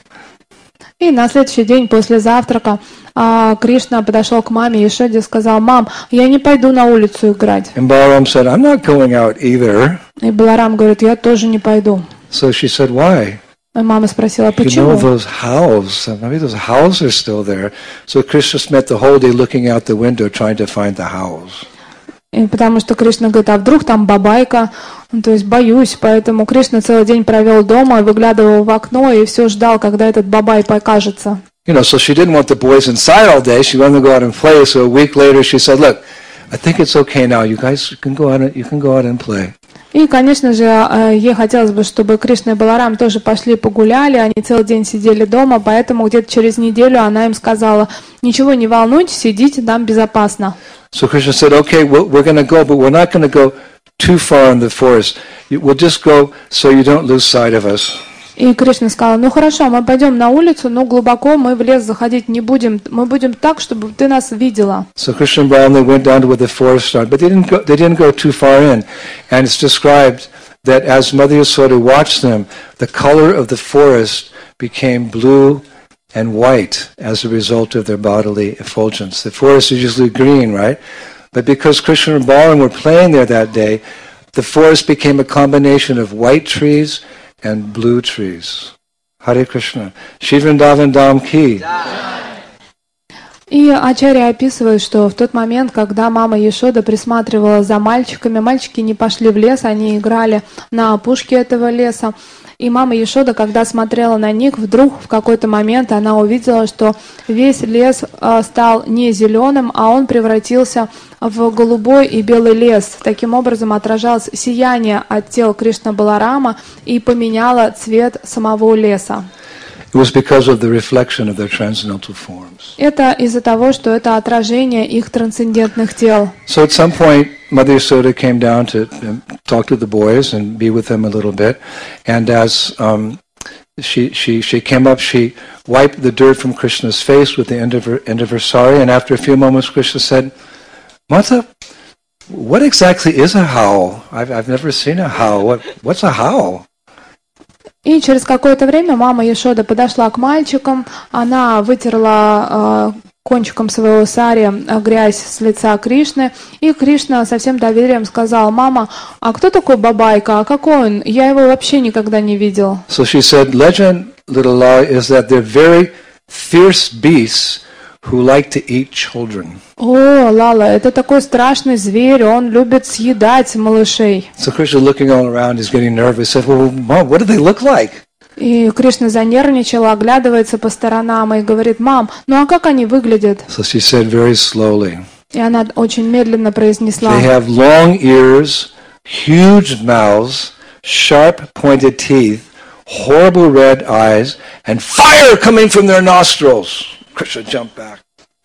И на следующий день после завтрака а, Кришна подошел к маме Яшоде и сказал: «Мам, я не пойду на улицу играть». And Balaram said, "I'm not going out either." И Баларам говорит: «Я тоже не пойду». So she said, "Why?" И мама спросила: You know «Почему?» those howls. Maybe those howls are still there. So Krishna spent the whole day looking out the window trying to find the howls. И потому что Кришна говорит: «А вдруг там Бабайка?» Ну, то есть боюсь, поэтому Кришна целый день провел дома, выглядывал в окно и все ждал, когда этот Бабай покажется. You know, so she didn't want the boys inside all day. She wanted to go out and play. So a week later, she said, "Look, I think it's okay now. You guys can go out. And, you can go out and play." И, конечно же, ей хотелось бы, чтобы Кришна и Баларам тоже пошли погуляли. Они целый день сидели дома, поэтому где-то через неделю она им сказала: «Ничего не волнуйтесь, сидите там безопасно». So Krishna said, "Okay, we're, we're going to go, but we're not going to go too far in the forest. We'll just go so you don't lose sight of us." И Кришна сказал: «Ну хорошо, мы пойдем на улицу, но глубоко мы в лес заходить не будем. Мы будем так, чтобы ты нас видела». So Krishna and Balaram, they went down to where the forest started, but they didn't go, they didn't go too far in. And it's described that as Mother Yasoda watched them, the color of the forest became blue and white as a result of their bodily effulgence. The forest is usually green, right? But because Krishna and Balaram were playing there that day, the forest became a combination of white trees and blue trees. Hare Krishna. Shri Vrindavan Dham ki. И Ачарья описывает, что в тот момент, когда мама Яшода присматривала за мальчиками, мальчики не пошли в лес, они играли на опушке этого леса. И мама Яшода, когда смотрела на них, вдруг в какой-то момент она увидела, что весь лес стал не зеленым, а он превратился в голубой и белый лес. Таким образом отражалось сияние от тел Кришна Баларама и поменяло цвет самого леса. It was because of the reflection of their transcendental forms. Это из-за того, что это отражение их трансцендентных тел. So at some point, Mother Yasoda came down to um, talk to the boys and be with them a little bit. And as um, she she she came up, she wiped the dirt from Krishna's face with the end of her end of her sari. And after a few moments, Krishna said, "Mata, what exactly is a howl? I've I've never seen a howl. What what's a howl?" И через какое-то время мама Яшода подошла к мальчикам, она вытерла э, кончиком своего сари грязь с лица Кришны, и Кришна со всем доверием сказал: «Мама, а кто такой Бабайка? А какой он? Я его вообще никогда не видел». So she said, "Legend, little Lala, is that they're very fierce beasts who like to eat children." О, Лала, это такой страшный зверь, он любит съедать малышей. So Krishna, looking all around, is getting nervous. Said, "Well, Mom, what do they look like?" И Кришна занервничала, оглядывается по сторонам и говорит: «Мам, ну а как они выглядят?» So she said very slowly, И она очень медленно произнесла: "They have long ears, huge mouths, sharp pointed teeth, horrible red eyes, and fire coming from their nostrils." Krishna jumped back.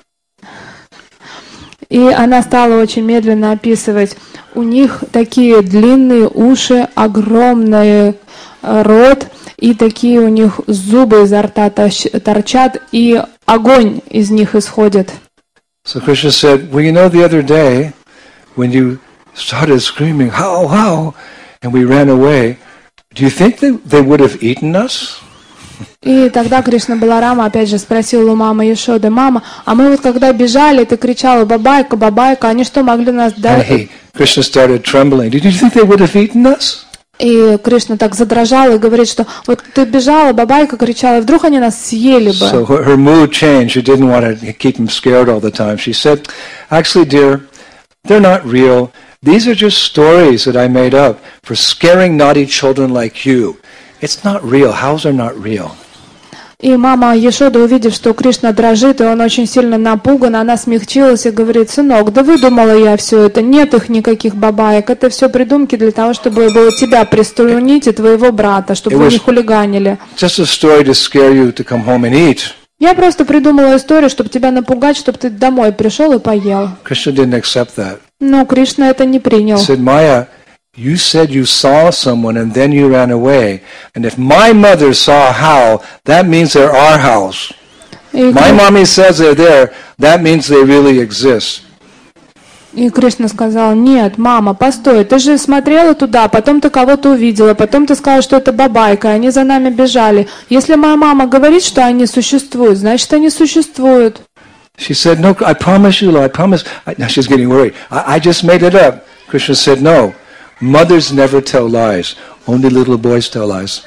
И она стала очень медленно описывать: у них такие длинные уши, огромный рот, и такие у них зубы изо рта торчат, и огонь из них исходит. So Krishna said, "Well, you know, the other day, when you started screaming, 'How, how,' and we ran away, do you think that they would have eaten us?" И тогда Кришна Баларама опять же спросил у мамы Яшоды: «Мама, а мы вот когда бежали, ты кричала: Бабайка, Бабайка, они что, могли нас дать?» Hey, Krishna started trembling. Did you think they would have eaten us? И Кришна так задрожал и говорит, что вот ты бежала, Бабайка кричала, и вдруг они нас съели бы. So her, her mood changed. She didn't want to keep him scared all the time. She said, "Actually, dear, they're not real. These are just stories that I made up for scaring naughty children like you. It's not real. Howls are not real." И мама Яшода, увидев, что Кришна дрожит, и он очень сильно напуган, она смягчилась и говорит: «Сынок, да выдумала я все это, нет их никаких бабаек, это все придумки для того, чтобы было тебя приструнить и твоего брата, чтобы вы не хулиганили. Just a story to scare you to come home and eat." Я просто придумала историю, чтобы тебя напугать, чтобы ты домой пришел и поел». Krishna didn't accept that. Но Кришна это не принял. He said, "Maya, you said you saw someone and then you ran away. And if my mother saw a howl, that means there are howls. My mommy says they're there, that means they really exist." И Кришна сказал: «Нет, мама, постой, ты же смотрела туда, потом ты кого-то увидела, потом ты сказала, что это Бабайка, они за нами бежали. Если моя мама говорит, что они существуют, значит, они существуют». She said, "No, I promise you, Lord, I promise." I, now she's getting worried. I, I just made it up. Krishna said, "No. Mothers never tell lies. Only little boys tell lies."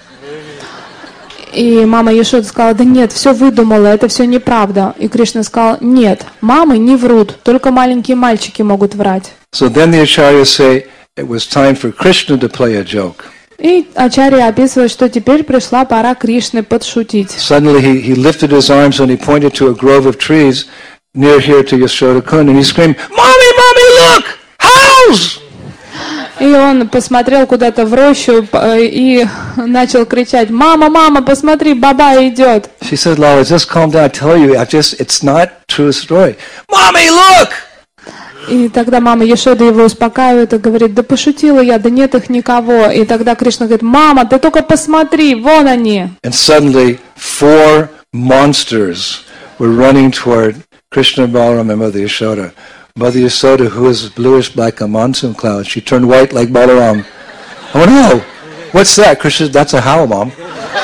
И мама Яшода сказала: «Да нет, все выдумала, это все неправда». И Кришна сказал: «Нет, мамы не врут, только маленькие мальчики могут врать». So then the acharyas say it was time for Krishna to play a joke. И Ачарья описывает, что теперь пришла пора Кришны подшутить. Suddenly he, he lifted his arms and he pointed to a grove of trees near here to Yashoda Kund and he screamed, "Mommy, mommy, look! Howls!" И он посмотрел куда-то в рощу и начал кричать: «Мама, мама, посмотри, Баба идет!» She said, "Lala, just calm down. I tell you, I just, it's not true story." "Mommy, look!" И тогда мама Яшода его успокаивает и говорит: «Да пошутила я, да нет их никого». И тогда Кришна говорит: «Мама, ты только посмотри, вон они!» And suddenly four monsters were running toward Krishna, Balaram, and Mother Yashoda. Mother Yasoda, who is bluish like a monsoon cloud, she turned white like Balaram. "Oh no! What's that?" Krishna, "That's a howl, Mom."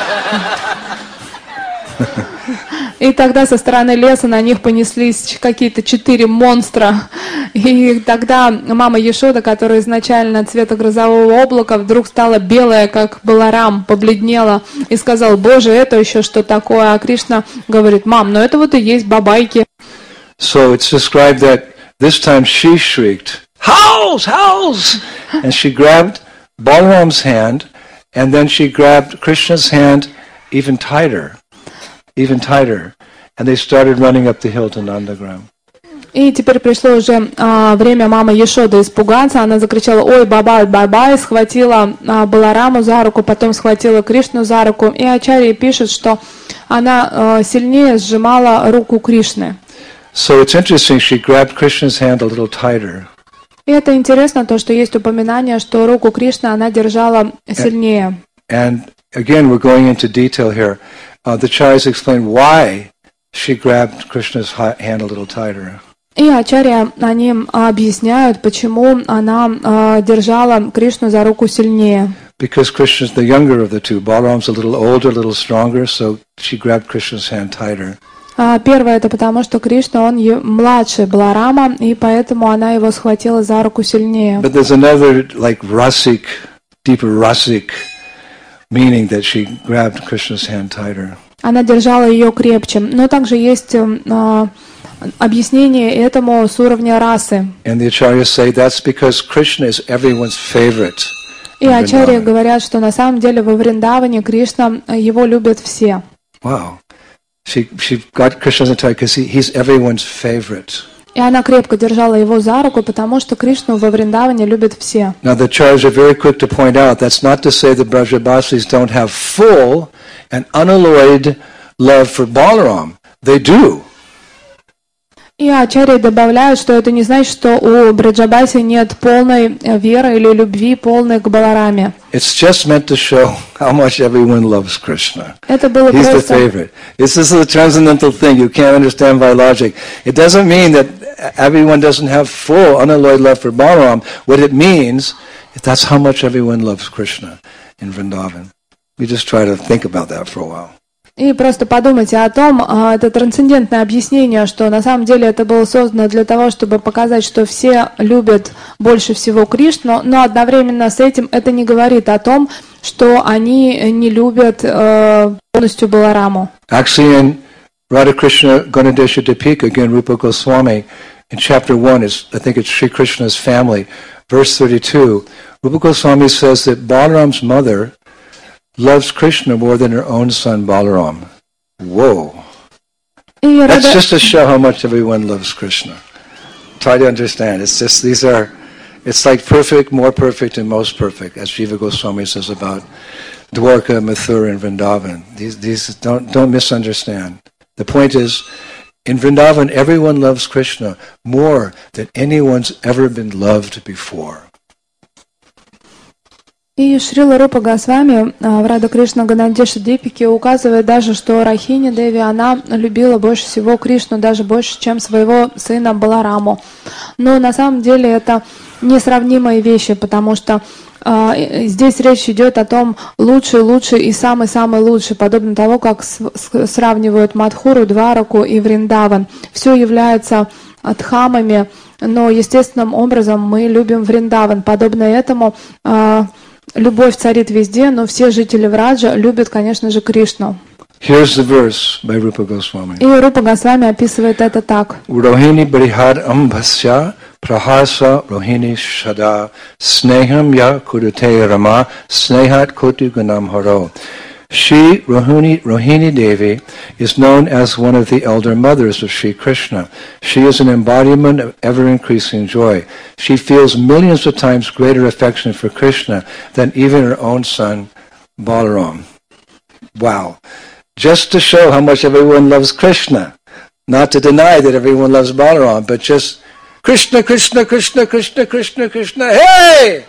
И тогда со стороны леса на них понеслись какие-то четыре монстра. И тогда мама Яшода, которая изначально цвета грозового облака, вдруг стала белая, как Баларам, побледнела и сказала: «Боже, это еще что такое?» А Кришна говорит: «Мам, ну это вот и есть бабайки». So it's described that this time she shrieked, "House, house!" And she grabbed Balaram's hand, and then she grabbed Krishna's hand even tighter, even tighter. And they started running up the hill to Nandagram. И теперь пришло уже а, время мамы Яшоды испугаться. Она закричала: «Ой, бабай, бабай!» Схватила а, Балараму за руку, потом схватила Кришну за руку. И Ачарья пишет, что она а, сильнее сжимала руку Кришны. So it's interesting, she grabbed Krishna's hand a little tighter. И это интересно, то, что есть упоминание, что руку Кришны она держала сильнее. And, and again, we're going into detail here. Uh, the Acharyas explain why she grabbed Krishna's hand a little tighter. И Ачарья, они объясняют, почему она а, держала Кришну за руку сильнее. Because Krishna's the younger of the two. Balaram's a little older, a little stronger, so she grabbed Krishna's hand tighter. А, первое, это потому, что Кришна, он младше Баларама, и поэтому она его схватила за руку сильнее. But there's another, like, rasic, deeper rasic meaning that she grabbed Krishna's hand tighter. Она держала ее крепче. Но также есть а, объяснение этому с уровня расы. And the Acharyas say that's because Krishna is everyone's favorite. И Ачарьи говорят, что на самом деле во Вриндаване Кришна, его любят все. Wow. She, she got Krishna's hand tight because he, he's everyone's favorite. И она крепко держала его за руку, потому что Кришну во Вриндаване любят все. Now the Acharyas are very quick to point out that's not to say that Brajabasis don't have full and unalloyed love for Balaram. They do. И Ачарьи добавляют, что это не значит, что у Браджабаси нет полной веры или любви, полной к Балараме. It's just meant to show how much everyone loves Krishna. Это было He's the просто... favorite. This is a transcendental thing you can't understand by logic. It doesn't mean that everyone doesn't have full unalloyed love for Balaram. What it means is that's how much everyone loves Krishna in Vrindavan. You just try to think about that for a while. И просто подумайте о том, это трансцендентное объяснение, что на самом деле это было создано для того, чтобы показать, что все любят больше всего Кришну, но одновременно с этим это не говорит о том, что они не любят э, полностью Балараму. Actually, in Radha Krishna Ganadesha Dipika, again, Rupa Goswami, in chapter one, is, I think it's Sri Krishna's family, verse thirty-two, Rupa Goswami says that Balaram's mother loves Krishna more than her own son Balaram. Whoa. That's just to show how much everyone loves Krishna. Try to understand. It's just, these are, it's like perfect, more perfect, and most perfect, as Jiva Goswami says about Dwarka, Mathura, and Vrindavan. These, these don't, don't misunderstand. The point is, in Vrindavan, everyone loves Krishna more than anyone's ever been loved before. И Шрила Рупа Госвами в Рада Кришна Ганадеша Дипике указывает даже, что Рахини Деви, она любила больше всего Кришну, даже больше, чем своего сына Балараму. Но на самом деле это несравнимые вещи, потому что э, здесь речь идет о том лучший, лучший и самый-самый лучший, подобно того, как с, с, сравнивают Мадхуру, Двараку и Вриндаван. Все является дхамами, но естественным образом мы любим Вриндаван. Подобно этому э, любовь царит везде, но все жители Враджа любят, конечно же, Кришну. Here's the verse by Rupa Goswami. И Рупа Госвами описывает это так. Rohini brihad ambhasya prahasa rohini shada sneham ya kudute rama snehat kotu gunam haro. She, Rohini, Rohini Devi, is known as one of the elder mothers of Sri Krishna. She is an embodiment of ever-increasing joy. She feels millions of times greater affection for Krishna than even her own son, Balaram. Wow. Just to show how much everyone loves Krishna. Not to deny that everyone loves Balaram, but just Krishna, Krishna, Krishna, Krishna, Krishna, Krishna, hey!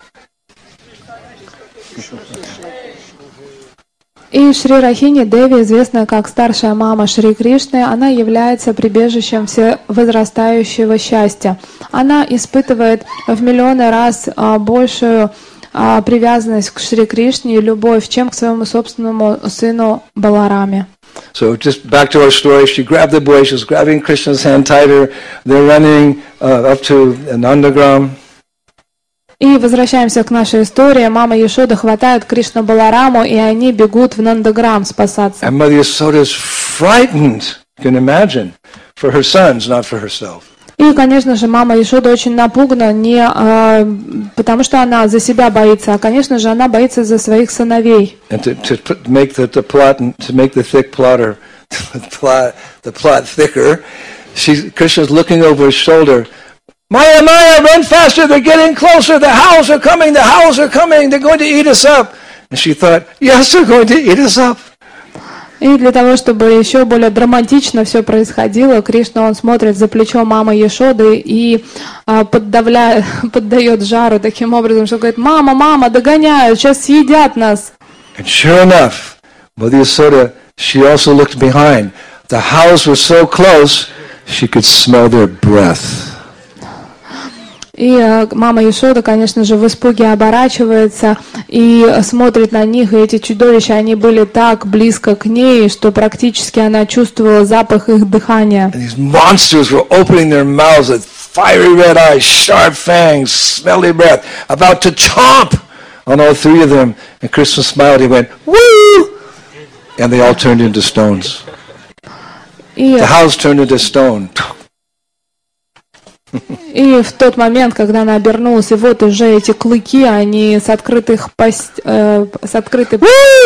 И Шри Рахини Деви, известная как старшая мама Шри Кришны, она является прибежищем всевозрастающего счастья. Она испытывает в миллионы раз а, большую а, привязанность к Шри Кришне и любовь, чем к своему собственному сыну Балараме. So just back to our story, she grabbed the boy, she was grabbing Krishna's hand tighter, they're running uh, up to Nandagram. И возвращаемся к нашей истории. Мама Яшода хватает Кришну Балараму, и они бегут в Нандаграм спасаться. And Mother Yasoda is frightened, you can imagine, for her sons, not for herself. И, конечно же, мама Ешода очень напугана не а, потому, что она за себя боится, а, конечно же, она боится за своих сыновей. And to, to put, make the, the plot, to make the thick plotter, the plot, the plot thicker, she, Krishna's looking over his shoulder. Maya, Maya, run faster! They're getting closer. The Howls are coming. The Howls are coming. They're going to eat us up. And she thought, yes, they're going to eat us up. И для того, чтобы еще более драматично все происходило, Кришна, он смотрит за плечо мамы Ешоды и а, поддавля... поддает жару таким образом, что говорит: мама, мама, догоняют, сейчас съедят нас. And sure enough, Mother Yasoda, she also looked behind. The Howls were so close, she could smell their breath. И мама Ешода, конечно же, в испуге оборачивается и смотрит на них, и эти чудовища, они были так близко к ней, что практически она чувствовала запах их дыхания. And these monsters were opening their mouths with fiery red eyes, sharp fangs, smelly breath, about to chomp on all three of them. And Krishna smiled, he went, woo! And they all turned into stones. И... The house turned into stone. И в тот момент, когда она обернулась, и вот уже эти клыки, они с открытых пост... э, с открытой...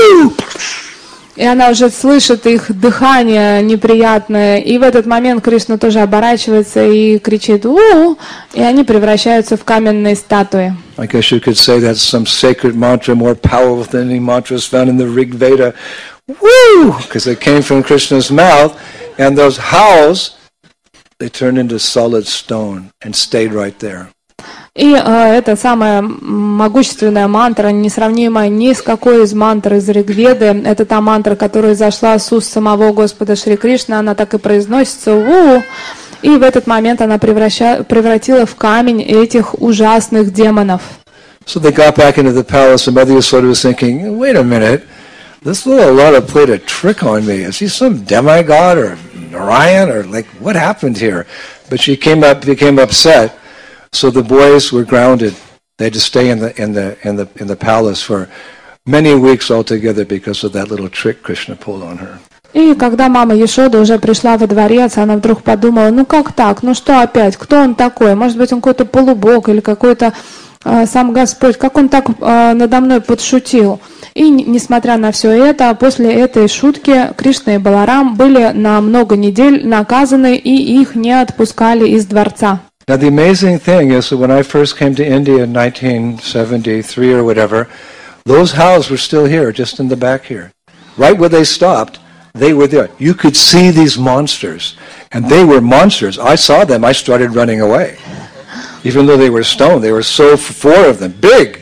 И она уже слышит их дыхание неприятное. И в этот момент Кришна тоже оборачивается и кричит «У-у!», и они превращаются в каменные статуи. I guess you could say that's some sacred mantra more powerful than any mantras found in the Rig Veda. Woo! Because it came from Krishna's mouth, and those howls, they turned into solid stone and stayed right there. И э, это самая могущественная мантра, несравнимая ни с какой из мантр из Ригведы. Это та мантра, которая зашла с уст самого Господа Шри Кришны, она так и произносится «у». И в этот момент она превраща... превратила в камень этих ужасных демонов. So they got back into the palace, and Mother Yasoda was thinking, wait a minute, this little Lada played a trick on me. Is he some demigod or Narayan, or like, what happened here? But she came up, became upset. So the boys were grounded. They had to stay in the in the in the in the palace for many weeks altogether because of that little trick Krishna pulled on her. И когда мама Ешода уже пришла во дворец, она вдруг подумала: ну как так? Ну что опять? Кто он такой? Может быть, он какой-то полубог или какой-то э, сам Господь? Как он так э, надо мной подшутил? И несмотря на все это, после этой шутки Кришна и Баларам были на много недель наказаны, и их не отпускали из дворца. Now the amazing thing is that when I first came to India in nineteen seventy-three or whatever, those howls were still here, just in the back here. Right where they stopped, they were there. You could see these monsters, and they were monsters. I saw them, I started running away. Even though they were stone, they were so, four of them, big.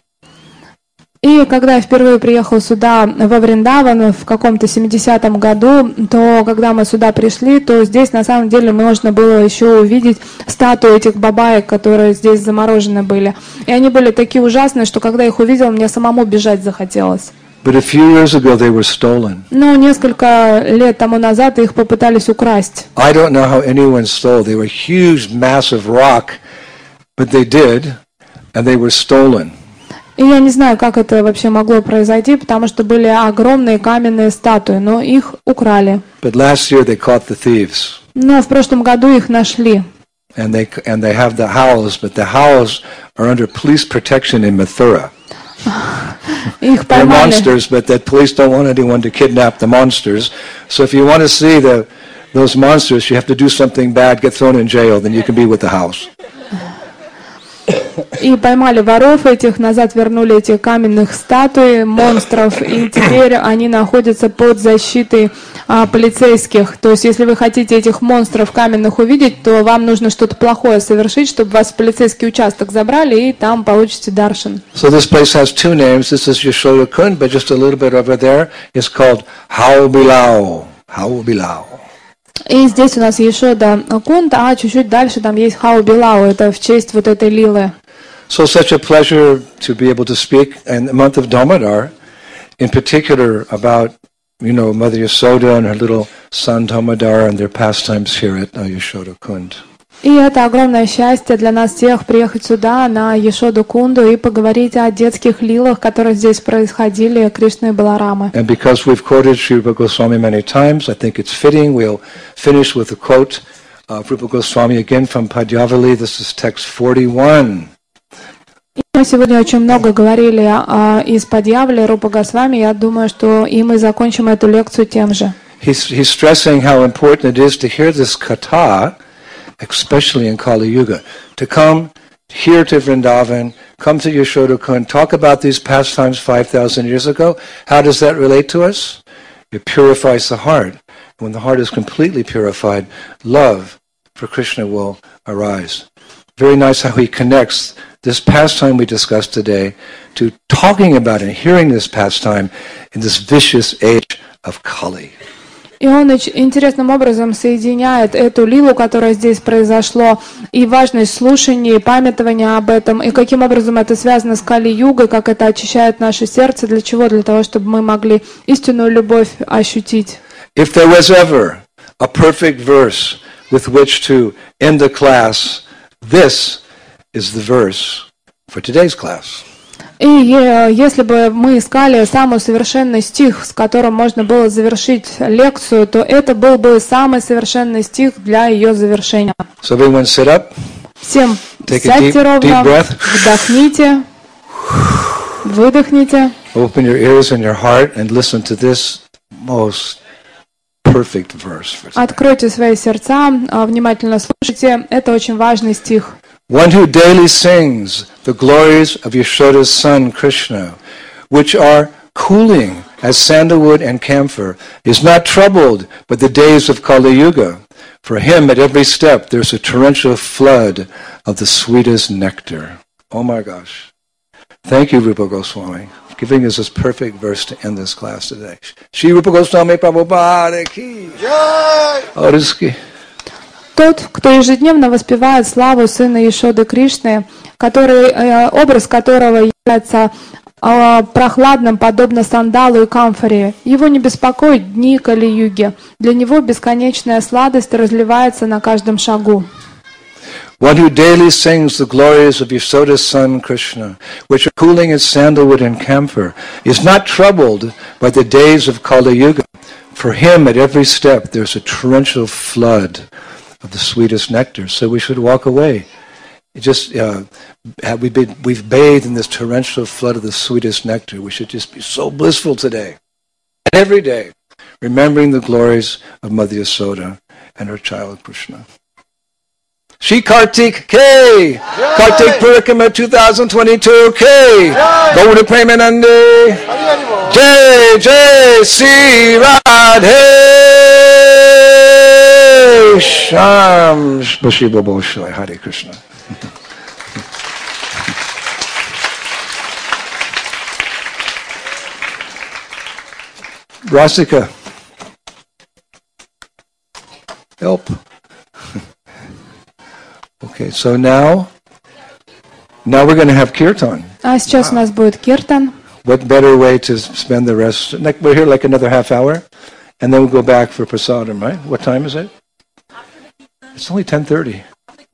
И когда я впервые приехала сюда, во Вриндаван, в каком-то семидесятом году, то когда мы сюда пришли, то здесь на самом деле можно было еще увидеть статуи этих бабаек, которые здесь заморожены были. И они были такие ужасные, что когда их увидела, мне самому бежать захотелось. But a few years ago they were stolen. Но несколько лет тому назад их попытались украсть. I don't know how anyone stole. They were huge, massive rock, but they did, and they were stolen. И я не знаю, как это вообще могло произойти, потому что были огромные каменные статуи, но их украли. But last year they caught the thieves. Но в прошлом году их нашли. And they and they have the howls, but the howls are under police protection in Mathura. Их They're поймали. monsters, but the police don't want anyone to kidnap the monsters. So if you want to see the those monsters, you have to do something bad, get thrown in jail, then you can be with the house. И поймали воров этих, назад вернули этих каменных статуй, монстров, и теперь они находятся под защитой а, полицейских. То есть, если вы хотите этих монстров каменных увидеть, то вам нужно что-то плохое совершить, чтобы вас в полицейский участок забрали, и там получите даршан. So this place has two names. This is Yashoda Kund, but just a little bit over there is called Hau Bilao. Hau Bilao. И здесь у нас Ешода Кунд, а чуть-чуть дальше там есть Хау Билау, это в честь вот этой лилы. So such a pleasure to be able to speak in the month of Damodar, in particular about, you know, Mother Yasoda and her little son Damodar and their pastimes here at uh, Yashoda Kund. И это огромное счастье для нас всех приехать сюда, на Яшода-Кунду, и поговорить о детских лилах, которые здесь происходили, Кришны и Баларамы. And because we've quoted Sri Rupa Goswami many times, I think it's fitting we'll finish with a quote of Rupa Goswami again from Padyavali. This is text forty-one. Мы сегодня очень много говорили а, из Падьявали Рупа Госвами. Я думаю, что и мы закончим эту лекцию тем же. He's, he's stressing how important it is to hear this katha, especially in Kali Yuga, to come here to Vrindavan, come to Yashoda Kund, talk about these pastimes five thousand years ago. How does that relate to us? It purifies the heart. When the heart is completely purified, love for Krishna will arise. Very nice how he connects this pastime we discussed today to talking about and hearing this pastime in this vicious age of Kali. И он интересным образом соединяет эту лилу, которая здесь произошло, и важность слушания, и памятования об этом, и каким образом это связано с Кали-югой, как это очищает наше сердце, для чего? Для того, чтобы мы могли истинную любовь ощутить. If there was ever a perfect verse with which to end the class, this is the verse for today's class. И если бы мы искали самый совершенный стих, с которым можно было завершить лекцию, то это был бы самый совершенный стих для ее завершения. So everyone sit up. Всем Take сядьте a deep, ровно, deep breath. вдохните, выдохните. Open your ears and your heart and listen to this most perfect verse for today. Откройте свои сердца, внимательно слушайте. Это очень важный стих. One who daily sings the glories of Yashoda's son Krishna, which are cooling as sandalwood and camphor, is not troubled by the days of Kali Yuga. For him at every step there's a torrential flood of the sweetest nectar. Oh my gosh. Thank you, Rupa Goswami, for giving us this perfect verse to end this class today. Shri Rupa Goswami Prabhupada ki jai. Auriski. Тот, кто ежедневно воспевает славу сына Яшоды Кришны, который, э, образ которого является э, прохладным, подобно сандалу и камфоре, его не беспокоят дни Кали-юги. Для него бесконечная сладость разливается на каждом шагу. One who daily sings the glories of Yasoda's son Krishna, which are cooling as sandalwood and camphor, is not troubled by the days of Kali Yuga. For him at every step there's a torrential flood of the sweetest nectar. So we should walk away. It just uh, have we been, we've bathed in this torrential flood of the sweetest nectar. We should just be so blissful today, every day, remembering the glories of Mother Yasoda and her child Krishna. Shri Kartik K. Kartik Purikama twenty twenty-two K. Gaura Premanande. Jai Jai Sri Radhe. Sham Bashiba Boshai Hare Krishna. Rasika, help. Okay, so now, now we're going to have kirtan. А сейчас у нас будет киртан. What better way to spend the rest? Like we're here like another half hour, and then we'll go back for prasadam, right? What time is it? It's only ten thirty.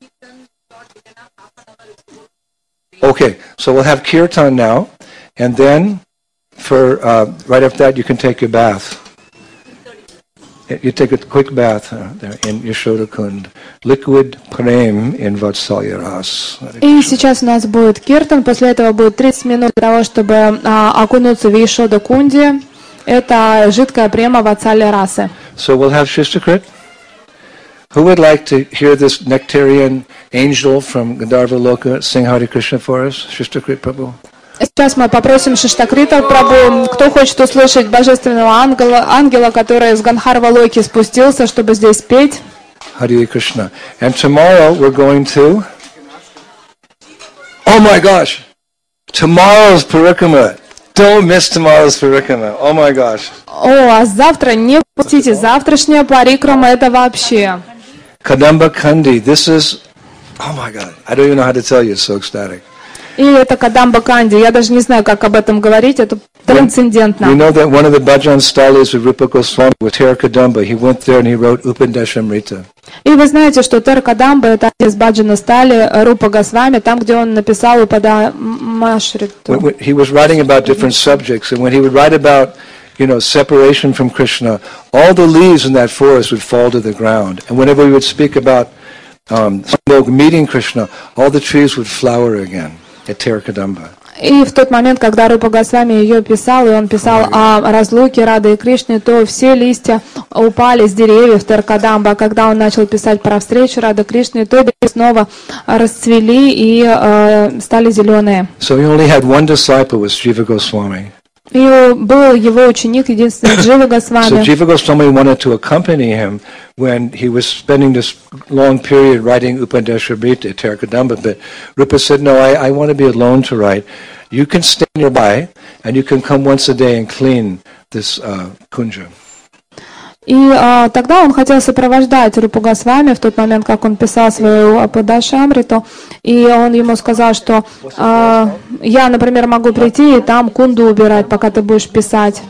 Okay, so we'll have kirtan now, and then for uh, right after that you can take your bath. You take a quick bath uh, there in Yashoda Kund. Liquid prem in Vatsalya Ras. И сейчас у нас будет киртан. После этого будет тридцать минут для того, чтобы а, окунуться в Яшода Кунди. Это жидкая према Ватсалья Расы. So we'll have Shishtakrit. Who would like to hear this nectarian angel from Gandharva Loka sing Hare Krishna for us? Shishtakrit Prabhu. Сейчас мы попросим Шиштакрита Прабху, кто хочет услышать божественного ангела, ангела, который с Гандхарва Локи спустился, чтобы здесь петь. Hare Krishna. And tomorrow we're going to... Oh my gosh! Tomorrow's Parikrama. Don't miss tomorrow's Parikrama. Oh my gosh. О, а завтра не пропустите. Завтрашняя парикрама это вообще. Kadamba Kandi. This is... Oh my God. I don't even know how to tell you. It's so ecstatic. И это Кадамба Канди. Я даже не знаю, как об этом говорить. Это трансцендентно. We know that one of the bhajan stalis of Rupa Goswami was Ter Kadamba. He went there and he wrote Upadeshamrita. И вы знаете, что Тер Кадамба — это из баджана стали Рупа Госвами, там, где он написал Упадамашриту. He was writing about different subjects, and when he would write about, you know, separation from Krishna, all the leaves in that forest would fall to the ground. And whenever he would speak about um, meeting Krishna, all the trees would flower again at Ter Kadamba. И в тот момент, когда Рупа Госвами ее писал, и он писал о разлуке Рады и Кришны, то все листья упали с деревьев Тер Кадамба. А когда он начал писать про встречу Рады и Кришны, то деревья снова расцвели и э, стали зеленые. So he only had one disciple, was Jiva Goswami. И был его ученик, единственный Джива Госвами. So Jiva Goswami wanted to accompany him when he was spending this long period writing Upadeshamrita at Ter Kadamba, but Rupa said, no, I, I want to be alone to write. You can stay nearby, and you can come once a day and clean this uh, kunja. И а, тогда он хотел сопровождать Рупу Госвами в тот момент, как он писал свою Ападашамриту, и он ему сказал, что а, я, например, могу прийти и там кунду убирать, пока ты будешь писать.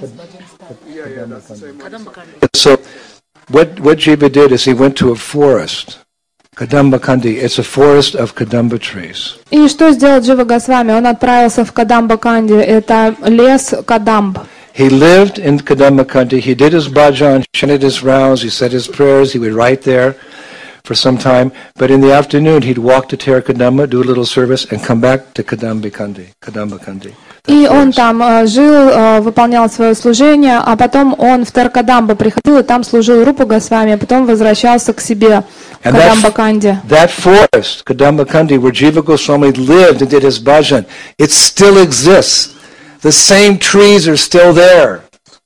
So what what Jiva did is he went to a forest, Kadamba Kandi. It's a forest of Kadamba trees. И что сделал Джива Госвами? Он отправился в Кадамба Канди, это лес Кадамб. He lived in Kadamba Kandi. He did his bhajan, chanted his rounds, he said his prayers. He would write there for some time. But in the afternoon, he'd walk to Ter Kadamba, do a little service, and come back to Kadamba Kandi. Kadamba Kandi. И он там uh, жил, uh, выполнял свое служение, а потом он в Тер Кадамба приходил и там служил Рупу Госвами, а потом возвращался к себе в Кадамба Канди. That forest, Kadamba Kandi, where Jiva Goswami lived and did his bhajan, it still exists. The same trees are still there.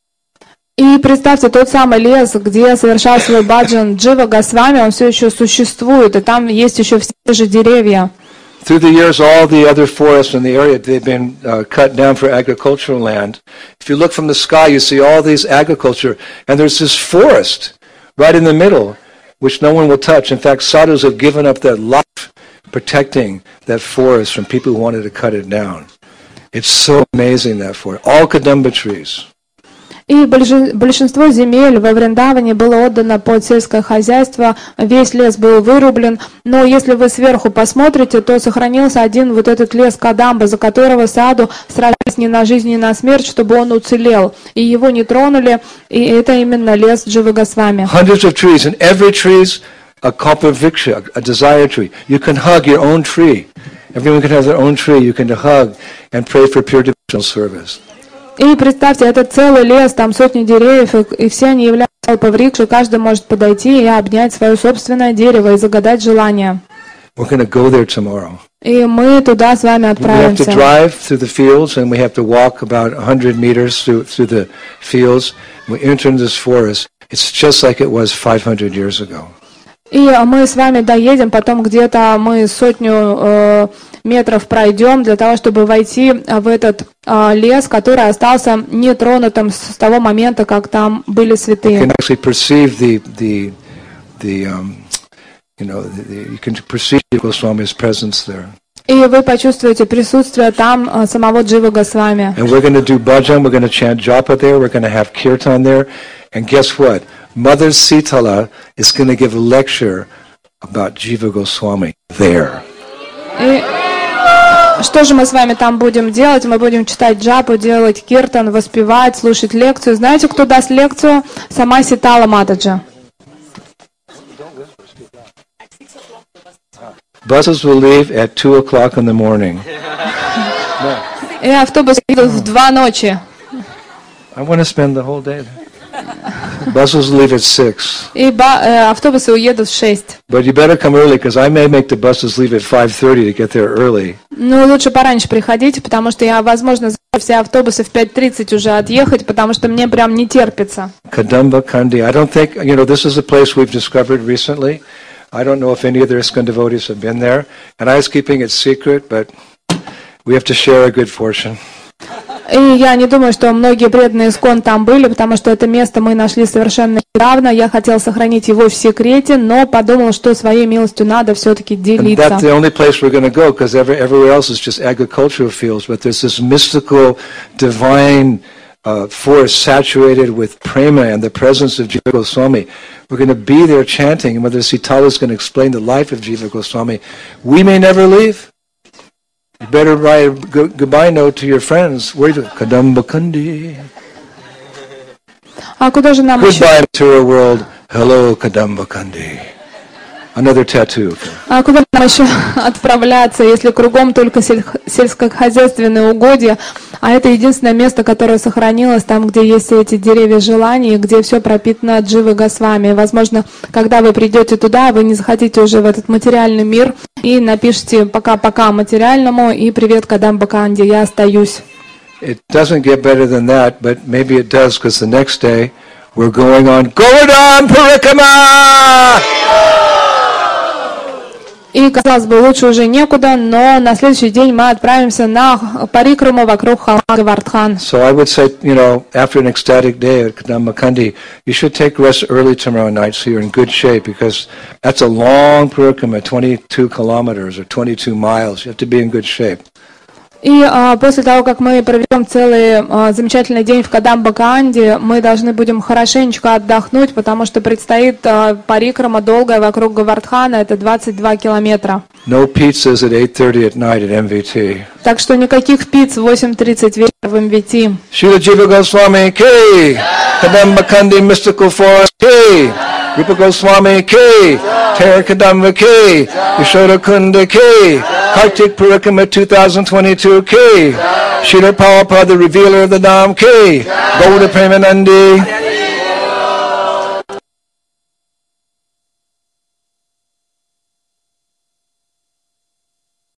И представьте, тот самый лес, где совершал свой баджан Джива Госвами, он все еще существует, и там есть еще все те же деревья. Through the years, all the other forests in the area, they've been uh, cut down for agricultural land. If you look from the sky, you see all these agriculture, and there's this forest right in the middle, which no one will touch. In fact, sadhus have given up their life protecting that forest from people who wanted to cut it down. It's so amazing, that forest. All Kadamba trees. И большинство земель во Вриндаване было отдано под сельское хозяйство, весь лес был вырублен, но если вы сверху посмотрите, то сохранился один вот этот лес Кадамба, за которого саду сражались не на жизнь, не на смерть, чтобы он уцелел, и его не тронули, и это именно лес Дживы Госвами. Hundreds of trees, and every tree is a kalpavriksha, a desire tree. You can hug your own tree. Everyone can have their own tree. You can hug and pray for pure devotional service. И представьте, это целый лес, там сотни деревьев, и, и все они являются калпаврикшей, каждый может подойти и обнять свое собственное дерево и загадать желание. We're going to go there tomorrow. И мы туда с вами отправимся. We have to drive through the fields, and we have to walk about one hundred meters through, through the fields. We enter into this forest. It's just like it was five hundred years ago. И мы с вами доедем, потом где-то мы сотню э, метров пройдем для того, чтобы войти в этот э, лес, который остался нетронутым с того момента, как там были святые. You can actually perceive the the the um, you know the, the, you can perceive Goswami's presence there. И вы почувствуете присутствие там э, самого Дживы Госвами. And we're going to do bhajan. We're going to chant japa there. We're going to have kirtan there. And guess what? Mother Sitala is going to give a lecture about Jiva Goswami there. И что же мы с вами там будем делать? Мы будем читать джапу, делать киртан, воспевать, слушать лекцию. Знаете, кто даст лекцию? Сама Ситала Матаджи. Buses will leave at two o'clock in the morning. И автобус едет в два ночи. I want to spend the whole day there. Buses leave at six. И ба- э, автобусы уедут в шесть. But you better come early, because I may make the buses leave at five thirty to get there early. Ну, лучше пораньше приходите, потому что я, возможно, все автобусы в пять тридцать уже отъехать, потому что мне прям не терпится. Kadamba Kandi. I don't think, you know, this is a place we've discovered recently. I don't know if any other ISKCON devotees have been there. And I was keeping it secret, but we have to share a good fortune. И я не думаю, что многие преданные ИСККОН там были, потому что это место мы нашли совершенно недавно. Я хотел сохранить его в секрете, но подумал, что своей милостью надо все-таки делиться. And that's the only place we're going to go, because every, everywhere else is just agricultural fields. But there's this mystical, divine uh, force saturated with prema and the presence of Jiva Goswami. We're going to be there chanting, and whether Sitala is going to explain the life of Jiva Goswami, we may never leave. You better write a go- goodbye note to your friends. Where do Kadamba Kandi? А куда же нам еще? Goodbye, material world. Hello, Kadamba Kandi. Another tattoo. А куда нам еще отправляться, если кругом только сель- сельскохозяйственные угодья, а это единственное место, которое сохранилось, там, где есть эти деревья желаний, где все пропитано Дживой Госвами. Возможно, когда вы придете туда, вы не захотите уже в этот материальный мир и напишите «пока-пока» материальному и «привет, Кадамба Канди, я остаюсь». It doesn't get better than that, but maybe it does, because the next day we're going on Govardhan Parikama! И, казалось бы, лучше уже некуда, но на следующий день мы отправимся на парикраму вокруг холма Говардхан. So I would say, you know, after an ecstatic day at Kadamba Kandi, you should take rest early tomorrow night so you're in good shape, because that's a long parikama, twenty-two kilometers or twenty-two miles. You have to be in good shape. И а, после того, как мы проведем целый а, замечательный день в Кадамба-Канди, мы должны будем хорошенечко отдохнуть, потому что предстоит а, парикрама долгая вокруг Говардхана, это двадцать два километра. No pizzas at eight thirty at night at эм ви ти. Так что никаких пиц в восемь тридцать вечера в эм ви ти. Srila Jiva Goswami K. Kadamba Kandi Mystical Forest K. Rupa Goswami K. Tara Kadamba K. Yashoda Kunda K. Kartik Parikama two thousand twenty-two K. Srila Prabhupada, the revealer of the Nam K. Gauda Premanandi.